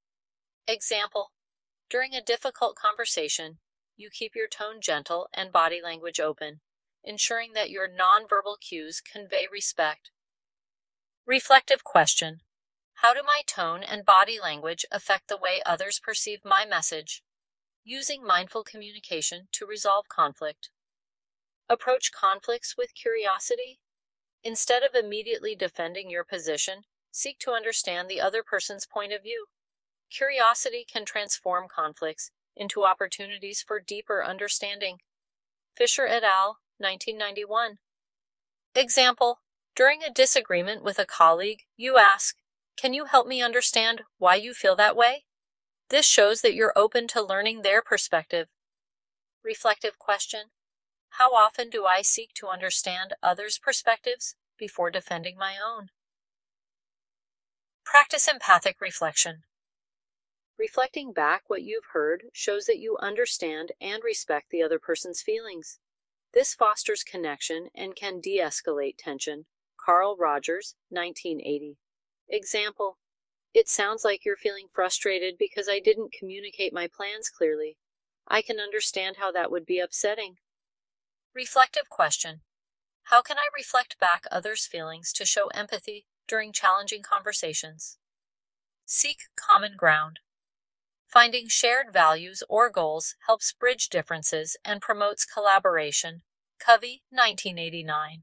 Example: during a difficult conversation, you keep your tone gentle and body language open, ensuring that your nonverbal cues convey respect. Reflective question. How do my tone and body language affect the way others perceive my message? Using mindful communication to resolve conflict. Approach conflicts with curiosity. Instead of immediately defending your position, seek to understand the other person's point of view. Curiosity can transform conflicts into opportunities for deeper understanding. Fisher et al., 1991. Example: during a disagreement with a colleague, you ask, can you help me understand why you feel that way? This shows that you're open to learning their perspective. Reflective question. How often do I seek to understand others' perspectives before defending my own? Practice empathic reflection. Reflecting back what you've heard shows that you understand and respect the other person's feelings. This fosters connection and can de-escalate tension. Carl Rogers, 1980. Example: it sounds like you're feeling frustrated because I didn't communicate my plans clearly. I can understand how that would be upsetting. Reflective question. How can I reflect back others' feelings to show empathy during challenging conversations? Seek common ground. Finding shared values or goals helps bridge differences and promotes collaboration. Covey, 1989.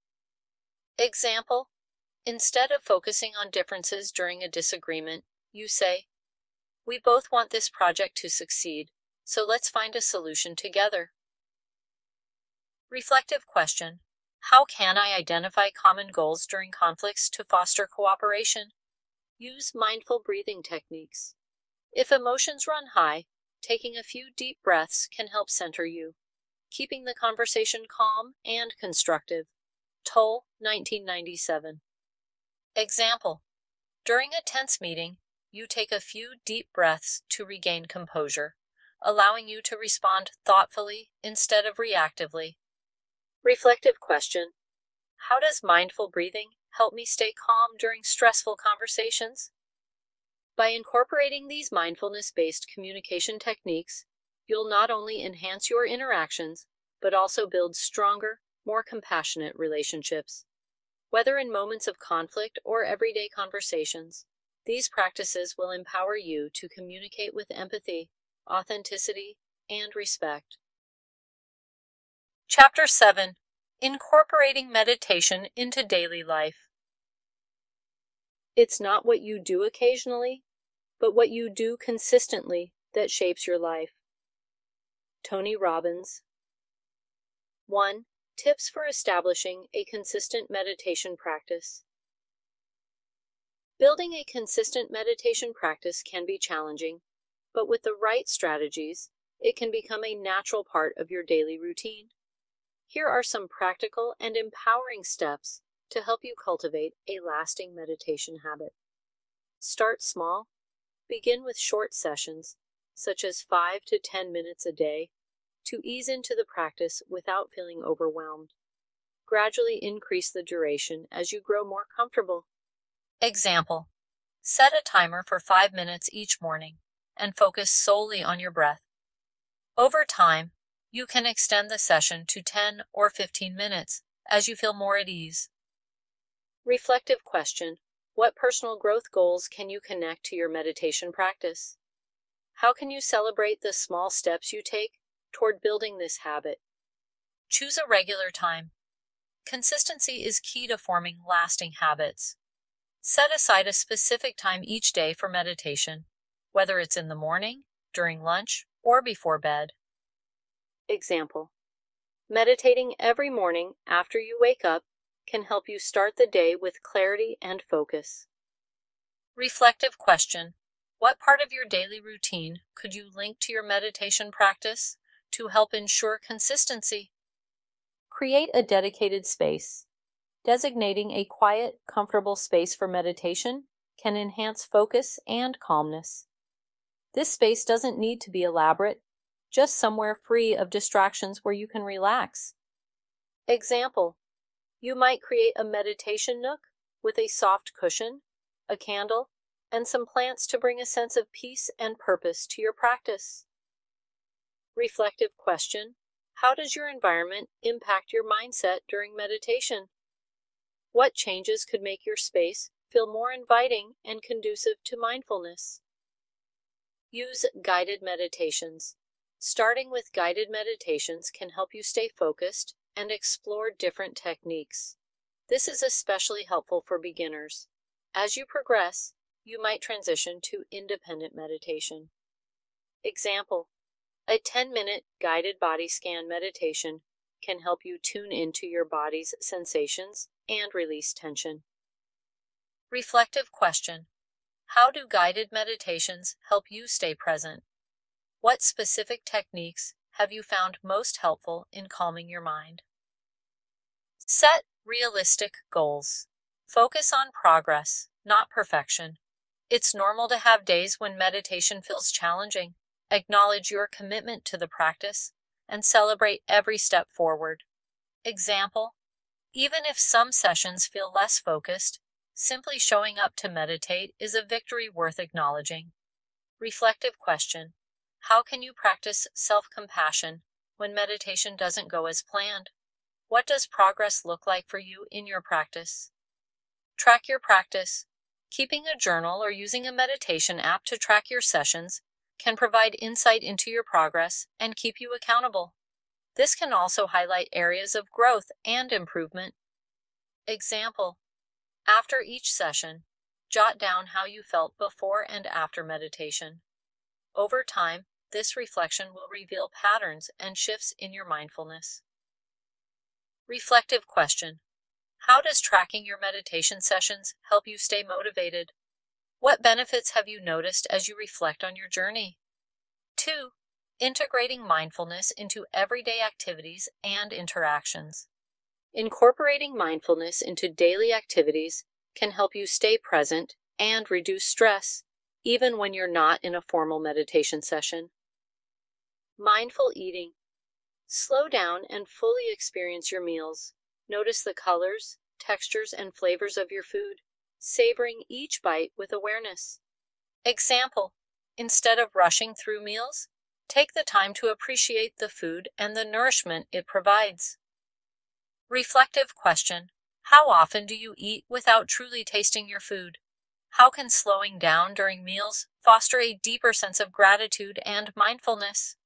Example: instead of focusing on differences during a disagreement, you say, we both want this project to succeed, so let's find a solution together. Reflective question. How can I identify common goals during conflicts to foster cooperation? Use mindful breathing techniques. If emotions run high, taking a few deep breaths can help center you, keeping the conversation calm and constructive. Toll, 1997. Example: during a tense meeting, you take a few deep breaths to regain composure, allowing you to respond thoughtfully instead of reactively. Reflective question. How does mindful breathing help me stay calm during stressful conversations? By incorporating these mindfulness-based communication techniques, you'll not only enhance your interactions, but also build stronger, more compassionate relationships. Whether in moments of conflict or everyday conversations, these practices will empower you to communicate with empathy, authenticity, and respect. Chapter 7. Incorporating meditation into daily life. It's not what you do occasionally, but what you do consistently that shapes your life. Tony Robbins. 1. Tips for establishing a consistent meditation practice. Building a consistent meditation practice can be challenging, but with the right strategies, it can become a natural part of your daily routine. Here are some practical and empowering steps to help you cultivate a lasting meditation habit. Start small. Begin with short sessions, such as 5 to 10 minutes a day, to ease into the practice without feeling overwhelmed. Gradually increase the duration as you grow more comfortable. Example: set a timer for 5 minutes each morning and focus solely on your breath. Over time, you can extend the session to 10 or 15 minutes as you feel more at ease. Reflective question: what personal growth goals can you connect to your meditation practice? How can you celebrate the small steps you take toward building this habit? Choose a regular time. Consistency is key to forming lasting habits. Set aside a specific time each day for meditation, whether it's in the morning, during lunch, or before bed. Example: meditating every morning after you wake up can help you start the day with clarity and focus. Reflective question: what part of your daily routine could you link to your meditation practice to help ensure consistency? Create a dedicated space. Designating a quiet, comfortable space for meditation can enhance focus and calmness. This space doesn't need to be elaborate, just somewhere free of distractions where you can relax. Example: you might create a meditation nook with a soft cushion, a candle, and some plants to bring a sense of peace and purpose to your practice. Reflective question: how does your environment impact your mindset during meditation? What changes could make your space feel more inviting and conducive to mindfulness? Use guided meditations. Starting with guided meditations can help you stay focused and explore different techniques. This is especially helpful for beginners. As you progress, you might transition to independent meditation. Example: a 10-minute guided body scan meditation can help you tune into your body's sensations and release tension. Reflective question: how do guided meditations help you stay present? What specific techniques have you found most helpful in calming your mind? Set realistic goals. Focus on progress, not perfection. It's normal to have days when meditation feels challenging. Acknowledge your commitment to the practice and celebrate every step forward. Example: even if some sessions feel less focused, simply showing up to meditate is a victory worth acknowledging. Reflective question: how can you practice self-compassion when meditation doesn't go as planned? What does progress look like for you in your practice? Track your practice. Keeping a journal or using a meditation app to track your sessions can provide insight into your progress and keep you accountable. This can also highlight areas of growth and improvement. Example: after each session, jot down how you felt before and after meditation. Over time, this reflection will reveal patterns and shifts in your mindfulness. Reflective question: how does tracking your meditation sessions help you stay motivated? What benefits have you noticed as you reflect on your journey? 2. Integrating mindfulness into everyday activities and interactions. Incorporating mindfulness into daily activities can help you stay present and reduce stress, even when you're not in a formal meditation session. Mindful eating. Slow down and fully experience your meals. Notice the colors, textures, and flavors of your food, savoring each bite with awareness. Example: instead of rushing through meals, take the time to appreciate the food and the nourishment it provides. Reflective question: how often do you eat without truly tasting your food? How can slowing down during meals foster a deeper sense of gratitude and mindfulness?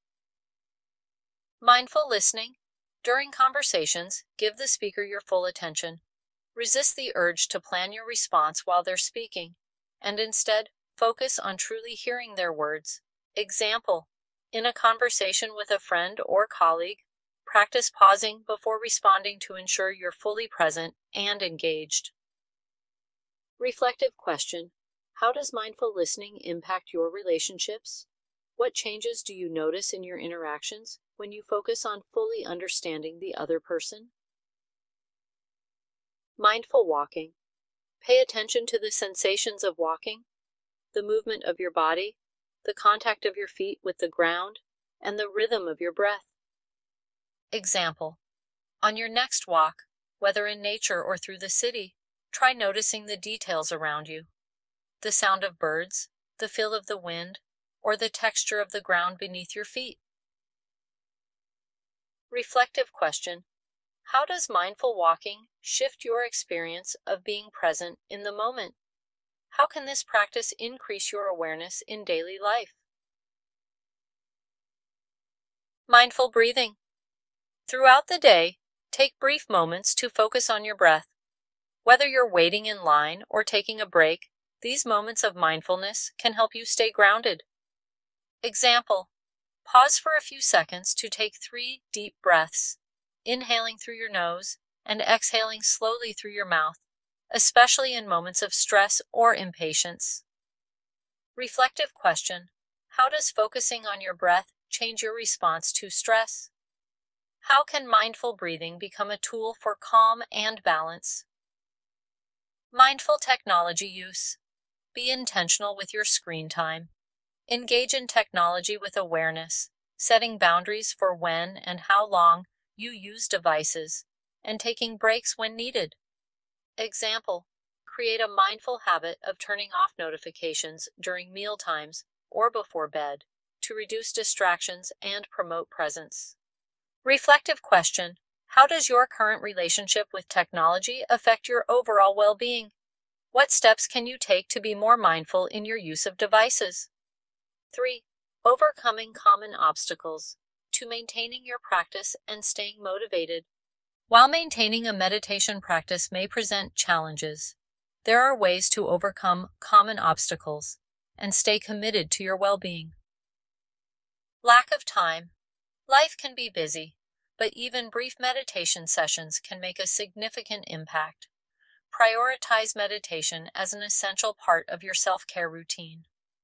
Mindful listening. During conversations, give the speaker your full attention. Resist the urge to plan your response while they're speaking, and instead focus on truly hearing their words. Example: in a conversation with a friend or colleague, practice pausing before responding to ensure you're fully present and engaged. Reflective question: how does mindful listening impact your relationships? What changes do you notice in your interactions when you focus on fully understanding the other person? Mindful walking. Pay attention to the sensations of walking, the movement of your body, the contact of your feet with the ground, and the rhythm of your breath. Example: on your next walk, whether in nature or through the city, try noticing the details around you. The sound of birds, the feel of the wind, or the texture of the ground beneath your feet. Reflective question: how does mindful walking shift your experience of being present in the moment? How can this practice increase your awareness in daily life? Mindful breathing. Throughout the day, take brief moments to focus on your breath. Whether you're waiting in line or taking a break, these moments of mindfulness can help you stay grounded. Example: pause for a few seconds to take 3 deep breaths, inhaling through your nose and exhaling slowly through your mouth, especially in moments of stress or impatience. Reflective question: how does focusing on your breath change your response to stress? How can mindful breathing become a tool for calm and balance? Mindful technology use. Be intentional with your screen time. Engage in technology with awareness, setting boundaries for when and how long you use devices, and taking breaks when needed. Example: create a mindful habit of turning off notifications during meal times or before bed to reduce distractions and promote presence. Reflective question: how does your current relationship with technology affect your overall well-being? What steps can you take to be more mindful in your use of devices? 3. Overcoming common obstacles to maintaining your practice and staying motivated. While maintaining a meditation practice may present challenges, there are ways to overcome common obstacles and stay committed to your well-being. Lack of time. Life can be busy, but even brief meditation sessions can make a significant impact. Prioritize meditation as an essential part of your self-care routine.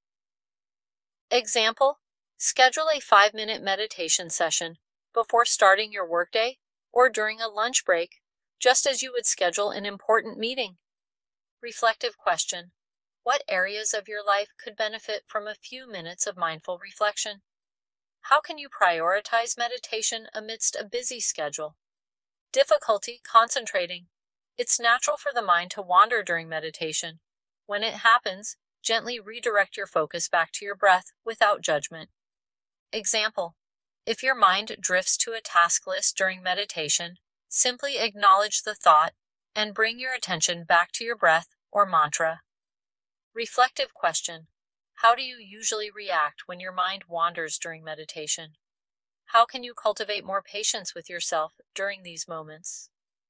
Example: schedule a 5-minute meditation session before starting your workday or during a lunch break, just as you would schedule an important meeting. Reflective question: what areas of your life could benefit from a few minutes of mindful reflection? How can you prioritize meditation amidst a busy schedule? Difficulty concentrating. It's natural for the mind to wander during meditation. When it happens, gently redirect your focus back to your breath without judgment. Example: if your mind drifts to a task list during meditation, simply acknowledge the thought and bring your attention back to your breath or mantra. Reflective question: how do you usually react when your mind wanders during meditation? How can you cultivate more patience with yourself during these moments?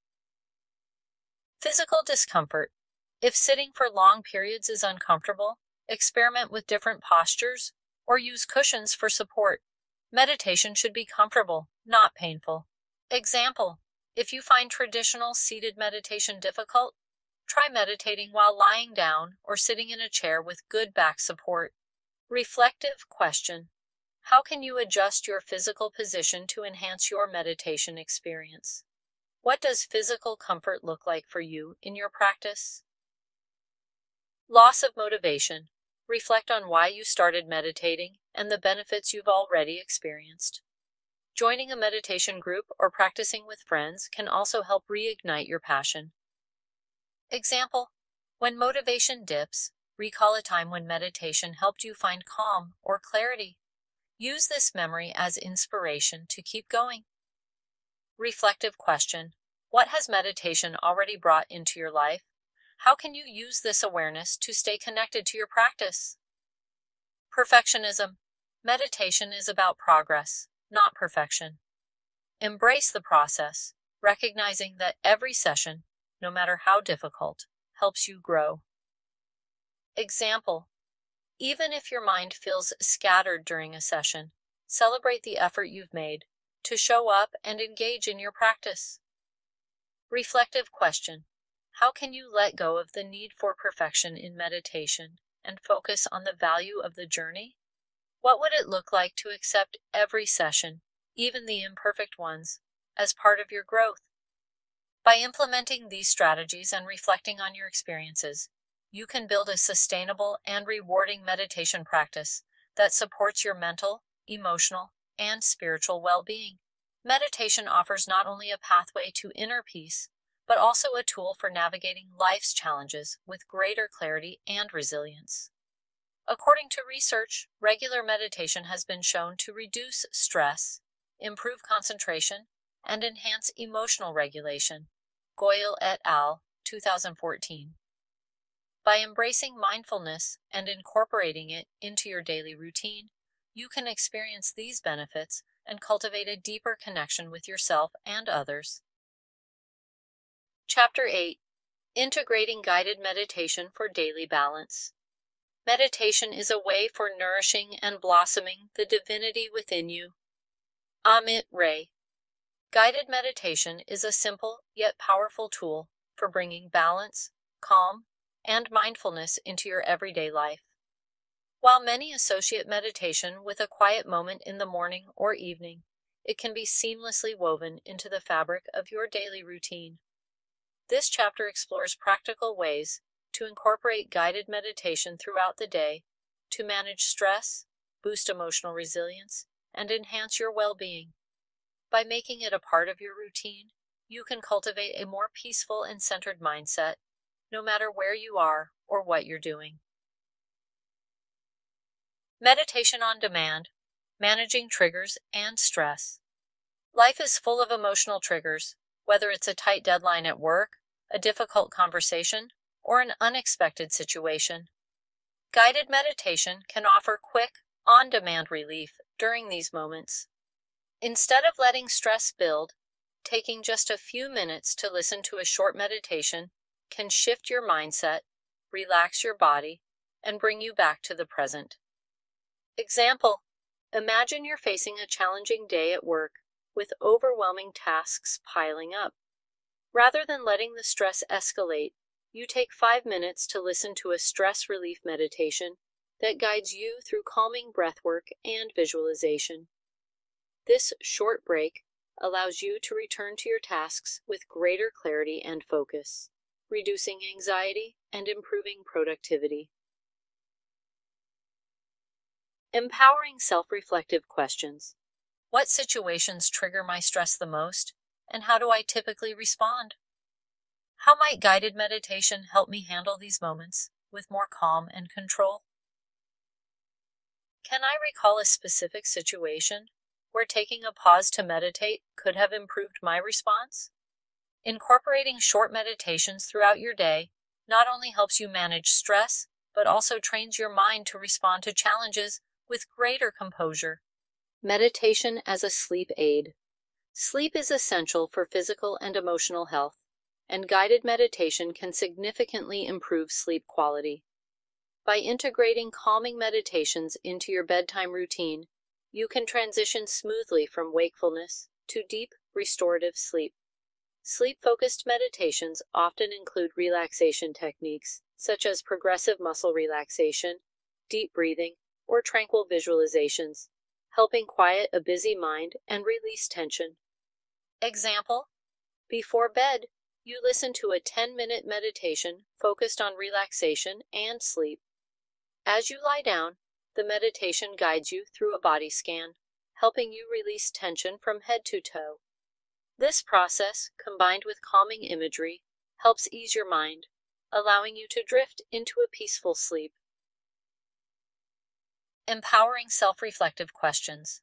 Physical discomfort. If sitting for long periods is uncomfortable, experiment with different postures or use cushions for support. Meditation should be comfortable, not painful. Example: if you find traditional seated meditation difficult, try meditating while lying down or sitting in a chair with good back support. Reflective question: how can you adjust your physical position to enhance your meditation experience? What does physical comfort look like for you in your practice? Loss of motivation. Reflect on why you started meditating and the benefits you've already experienced. Joining a meditation group or practicing with friends can also help reignite your passion. Example: when motivation dips, recall a time when meditation helped you find calm or clarity. Use this memory as inspiration to keep going. Reflective question: what has meditation already brought into your life? How can you use this awareness to stay connected to your practice? Perfectionism. Meditation is about progress, not perfection. Embrace the process, recognizing that every session, no matter how difficult, helps you grow. Example: even if your mind feels scattered during a session, celebrate the effort you've made to show up and engage in your practice. Reflective question: how can you let go of the need for perfection in meditation and focus on the value of the journey? What would it look like to accept every session, even the imperfect ones, as part of your growth. By implementing these strategies and reflecting on your experiences, you can build a sustainable and rewarding meditation practice that supports your mental, emotional, and spiritual well-being. Meditation offers not only a pathway to inner peace, but also a tool for navigating life's challenges with greater clarity and resilience. According to research, regular meditation has been shown to reduce stress, improve concentration, and enhance emotional regulation. Goyal et al., 2014. By embracing mindfulness and incorporating it into your daily routine, you can experience these benefits and cultivate a deeper connection with yourself and others. Chapter 8. Integrating Guided Meditation for Daily Balance. Meditation is a way for nourishing and blossoming the divinity within you. Amit Ray. Guided meditation is a simple yet powerful tool for bringing balance, calm, and mindfulness into your everyday life. While many associate meditation with a quiet moment in the morning or evening, it can be seamlessly woven into the fabric of your daily routine. This chapter explores practical ways to incorporate guided meditation throughout the day to manage stress, boost emotional resilience, and enhance your well-being. By making it a part of your routine, you can cultivate a more peaceful and centered mindset, no matter where you are or what you're doing. Meditation on demand, managing triggers and stress. Life is full of emotional triggers, whether it's a tight deadline at work, a difficult conversation, or an unexpected situation. Guided meditation can offer quick, on-demand relief during these moments. Instead of letting stress build, taking just a few minutes to listen to a short meditation can shift your mindset, relax your body, and bring you back to the present. Example: imagine you're facing a challenging day at work with overwhelming tasks piling up. Rather than letting the stress escalate, you take 5 minutes to listen to a stress relief meditation that guides you through calming breathwork and visualization. This short break allows you to return to your tasks with greater clarity and focus, reducing anxiety and improving productivity. Empowering self-reflective questions. What situations trigger my stress the most, and how do I typically respond? How might guided meditation help me handle these moments with more calm and control? Can I recall a specific situation where taking a pause to meditate could have improved my response? Incorporating short meditations throughout your day not only helps you manage stress, but also trains your mind to respond to challenges with greater composure. Meditation as a sleep aid. Sleep is essential for physical and emotional health, and guided meditation can significantly improve sleep quality. By integrating calming meditations into your bedtime routine, you can transition smoothly from wakefulness to deep, restorative sleep. Sleep-focused meditations often include relaxation techniques such as progressive muscle relaxation, deep breathing, or tranquil visualizations, helping quiet a busy mind and release tension. Example: before bed, you listen to a 10-minute meditation focused on relaxation and sleep. As you lie down, the meditation guides you through a body scan, helping you release tension from head to toe. This process, combined with calming imagery, helps ease your mind, allowing you to drift into a peaceful sleep. Empowering self-reflective questions.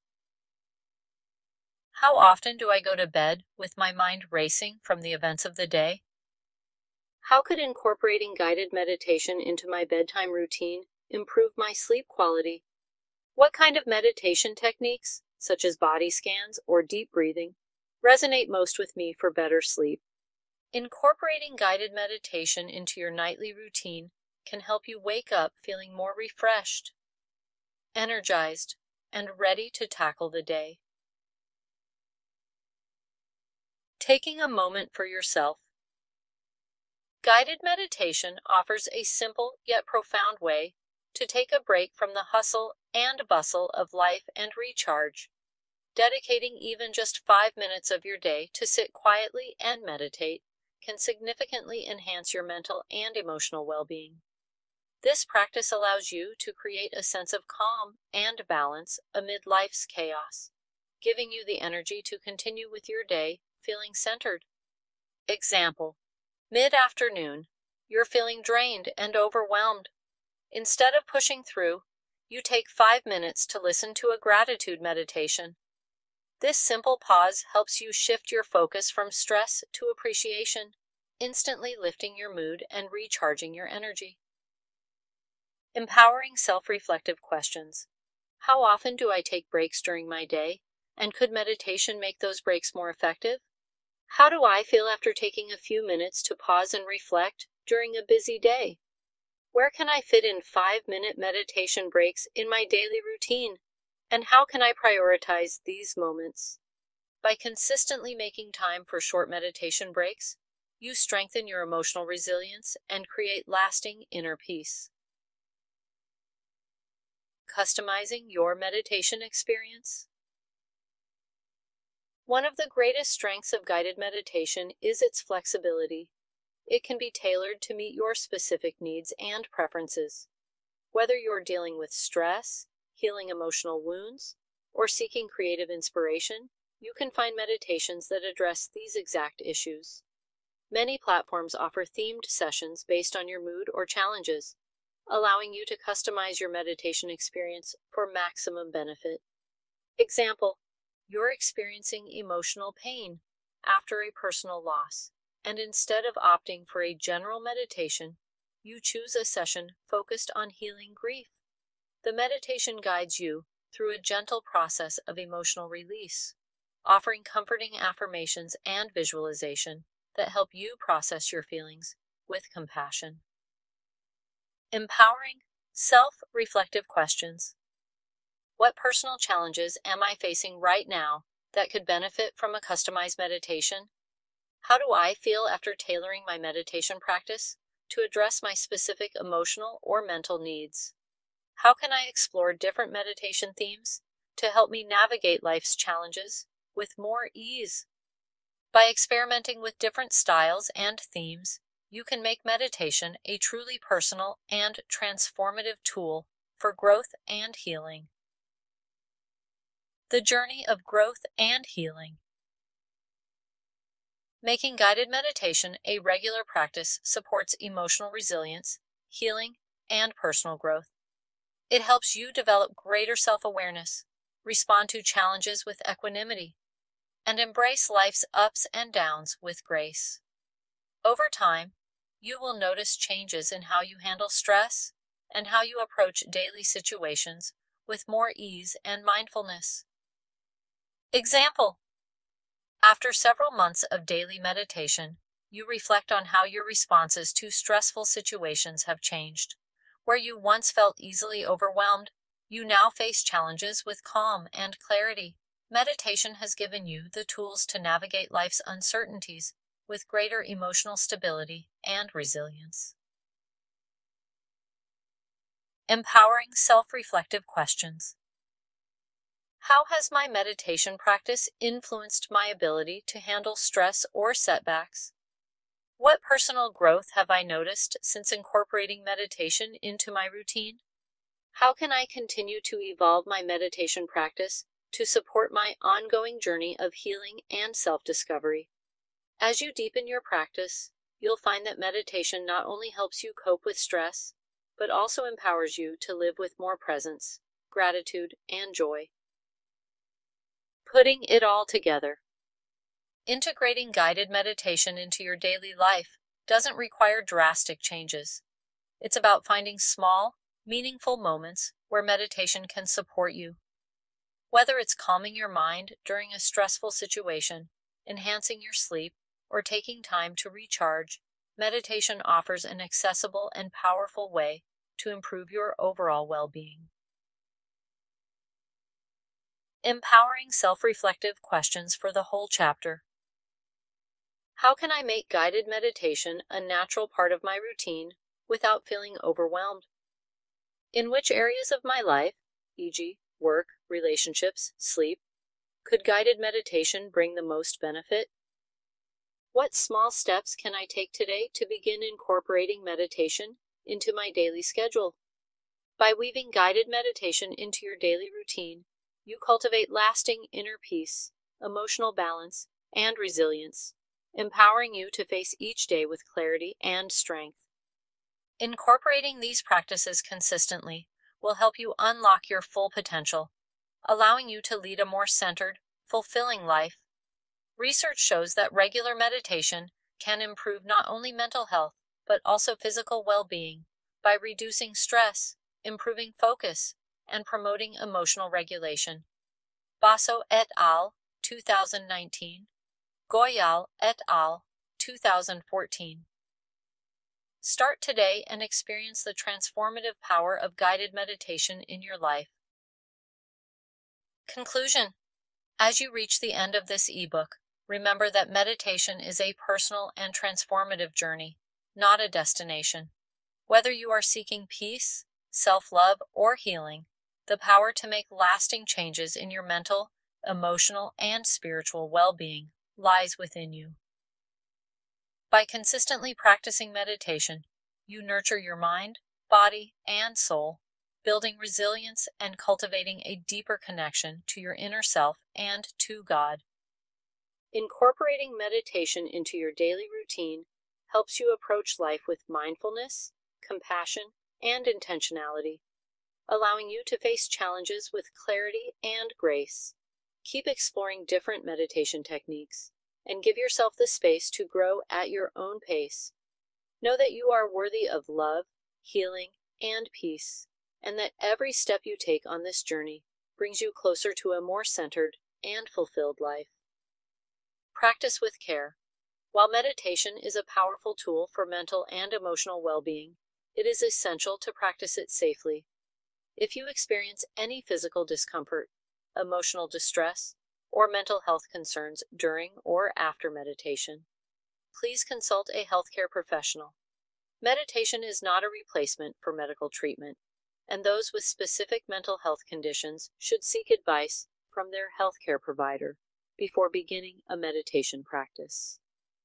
How often do I go to bed with my mind racing from the events of the day? How could incorporating guided meditation into my bedtime routine improve my sleep quality? What kind of meditation techniques, such as body scans or deep breathing, resonate most with me for better sleep? Incorporating guided meditation into your nightly routine can help you wake up feeling more refreshed, energized, and ready to tackle the day. Taking a moment for yourself. Guided meditation offers a simple yet profound way to take a break from the hustle and bustle of life and recharge. Dedicating even just 5 minutes of your day to sit quietly and meditate can significantly enhance your mental and emotional well-being. This practice allows you to create a sense of calm and balance amid life's chaos, giving you the energy to continue with your day feeling centered. Example: mid-afternoon, you're feeling drained and overwhelmed. Instead of pushing through, you take 5 minutes to listen to a gratitude meditation. This simple pause helps you shift your focus from stress to appreciation, instantly lifting your mood and recharging your energy. Empowering self-reflective questions. How often do I take breaks during my day, and could meditation make those breaks more effective? How do I feel after taking a few minutes to pause and reflect during a busy day? Where can I fit in 5-minute meditation breaks in my daily routine? And how can I prioritize these moments? By consistently making time for short meditation breaks, you strengthen your emotional resilience and create lasting inner peace. Customizing your meditation experience. One of the greatest strengths of guided meditation is its flexibility. It can be tailored to meet your specific needs and preferences. Whether you're dealing with stress, healing emotional wounds, or seeking creative inspiration, you can find meditations that address these exact issues. Many platforms offer themed sessions based on your mood or challenges, allowing you to customize your meditation experience for maximum benefit. Example: you're experiencing emotional pain after a personal loss, and instead of opting for a general meditation, you choose a session focused on healing grief. The meditation guides you through a gentle process of emotional release, offering comforting affirmations and visualization that help you process your feelings with compassion. Empowering self-reflective questions. What personal challenges am I facing right now that could benefit from a customized meditation? How do I feel after tailoring my meditation practice to address my specific emotional or mental needs? How can I explore different meditation themes to help me navigate life's challenges with more ease? By experimenting with different styles and themes, you can make meditation a truly personal and transformative tool for growth and healing. The journey of growth and healing. Making guided meditation a regular practice supports emotional resilience, healing, and personal growth. It helps you develop greater self-awareness, respond to challenges with equanimity, and embrace life's ups and downs with grace. Over time, you will notice changes in how you handle stress and how you approach daily situations with more ease and mindfulness. Example: after several months of daily meditation, you reflect on how your responses to stressful situations have changed. Where you once felt easily overwhelmed, you now face challenges with calm and clarity. Meditation has given you the tools to navigate life's uncertainties with greater emotional stability and resilience. Empowering self-reflective questions. How has my meditation practice influenced my ability to handle stress or setbacks? What personal growth have I noticed since incorporating meditation into my routine? How can I continue to evolve my meditation practice to support my ongoing journey of healing and self-discovery? As you deepen your practice, you'll find that meditation not only helps you cope with stress, but also empowers you to live with more presence, gratitude, and joy. Putting it all together. Integrating guided meditation into your daily life doesn't require drastic changes. It's about finding small, meaningful moments where meditation can support you. Whether it's calming your mind during a stressful situation, enhancing your sleep, or taking time to recharge, meditation offers an accessible and powerful way to improve your overall well-being. Empowering self-reflective questions for the whole chapter. How can I make guided meditation a natural part of my routine without feeling overwhelmed? In which areas of my life, e.g., work, relationships, sleep, Could guided meditation bring the most benefit? What small steps can I take today to begin incorporating meditation into my daily schedule? By weaving guided meditation into your daily routine, you cultivate lasting inner peace, emotional balance, and resilience, empowering you to face each day with clarity and strength. Incorporating these practices consistently will help you unlock your full potential, allowing you to lead a more centered, fulfilling life. Research shows that regular meditation can improve not only mental health, but also physical well-being by reducing stress, improving focus, and promoting emotional regulation. Basso et al., 2019. Goyal et al., 2014. Start today and experience the transformative power of guided meditation in your life. Conclusion. As you reach the end of this ebook, remember that meditation is a personal and transformative journey, not a destination. Whether you are seeking peace, self-love, or healing, the power to make lasting changes in your mental, emotional, and spiritual well-being lies within you. By consistently practicing meditation, you nurture your mind, body, and soul, building resilience and cultivating a deeper connection to your inner self and to God. Incorporating meditation into your daily routine helps you approach life with mindfulness, compassion, and intentionality, allowing you to face challenges with clarity and grace. Keep exploring different meditation techniques and give yourself the space to grow at your own pace. Know that you are worthy of love, healing, and peace, and that every step you take on this journey brings you closer to a more centered and fulfilled life. Practice with care. While meditation is a powerful tool for mental and emotional well-being, it is essential to practice it safely. If you experience any physical discomfort, emotional distress, or mental health concerns during or after meditation, please consult a healthcare professional. Meditation is not a replacement for medical treatment, and those with specific mental health conditions should seek advice from their healthcare provider before beginning a meditation practice.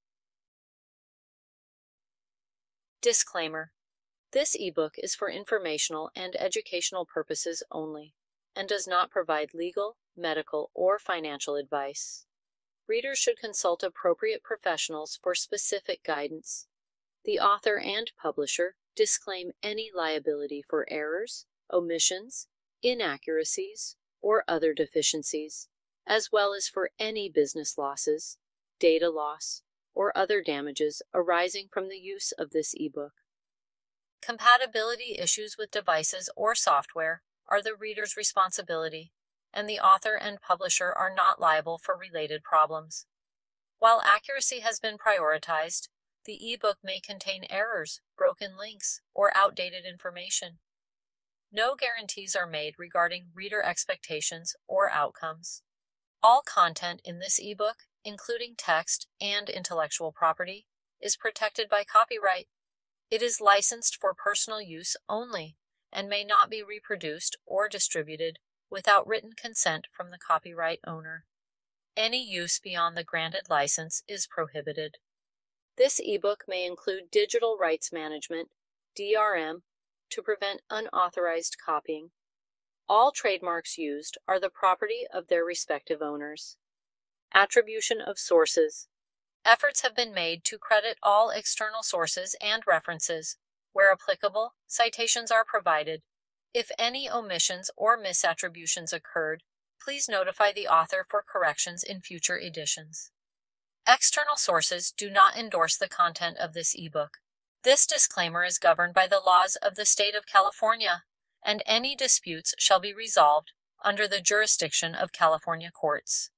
Disclaimer. This ebook is for informational and educational purposes only and does not provide legal, medical, or financial advice. Readers should consult appropriate professionals for specific guidance. The author and publisher disclaim any liability for errors, omissions, inaccuracies, or other deficiencies, as well as for any business losses, data loss, or other damages arising from the use of this ebook. Compatibility issues with devices or software are the reader's responsibility, and the author and publisher are not liable for related problems. While accuracy has been prioritized, the ebook may contain errors, broken links, or outdated information. No guarantees are made regarding reader expectations or outcomes. All content in this ebook, including text and intellectual property, is protected by copyright. It is licensed for personal use only and may not be reproduced or distributed without written consent from the copyright owner. Any use beyond the granted license is prohibited. This ebook may include digital rights management, DRM, to prevent unauthorized copying. All trademarks used are the property of their respective owners. Attribution of sources. Efforts have been made to credit all external sources and references. Where applicable, citations are provided. If any omissions or misattributions occurred, please notify the author for corrections in future editions. External sources do not endorse the content of this ebook. This disclaimer is governed by the laws of the state of California, and any disputes shall be resolved under the jurisdiction of California courts.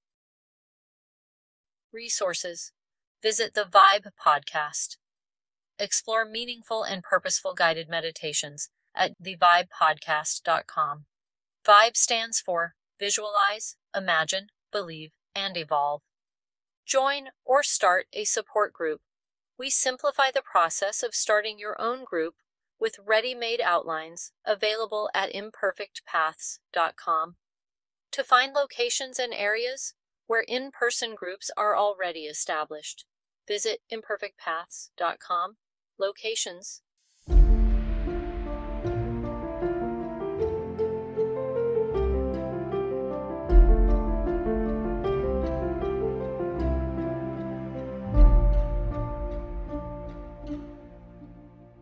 Resources. Visit the Vibe podcast. Explore meaningful and purposeful guided meditations at thevibepodcast.com. Vibe stands for Visualize, Imagine, Believe, and Evolve. Join or start a support group. We simplify the process of starting your own group with ready-made outlines available at imperfectpaths.com. To find locations and areas where in-person groups are already established, visit imperfectpaths.com, locations,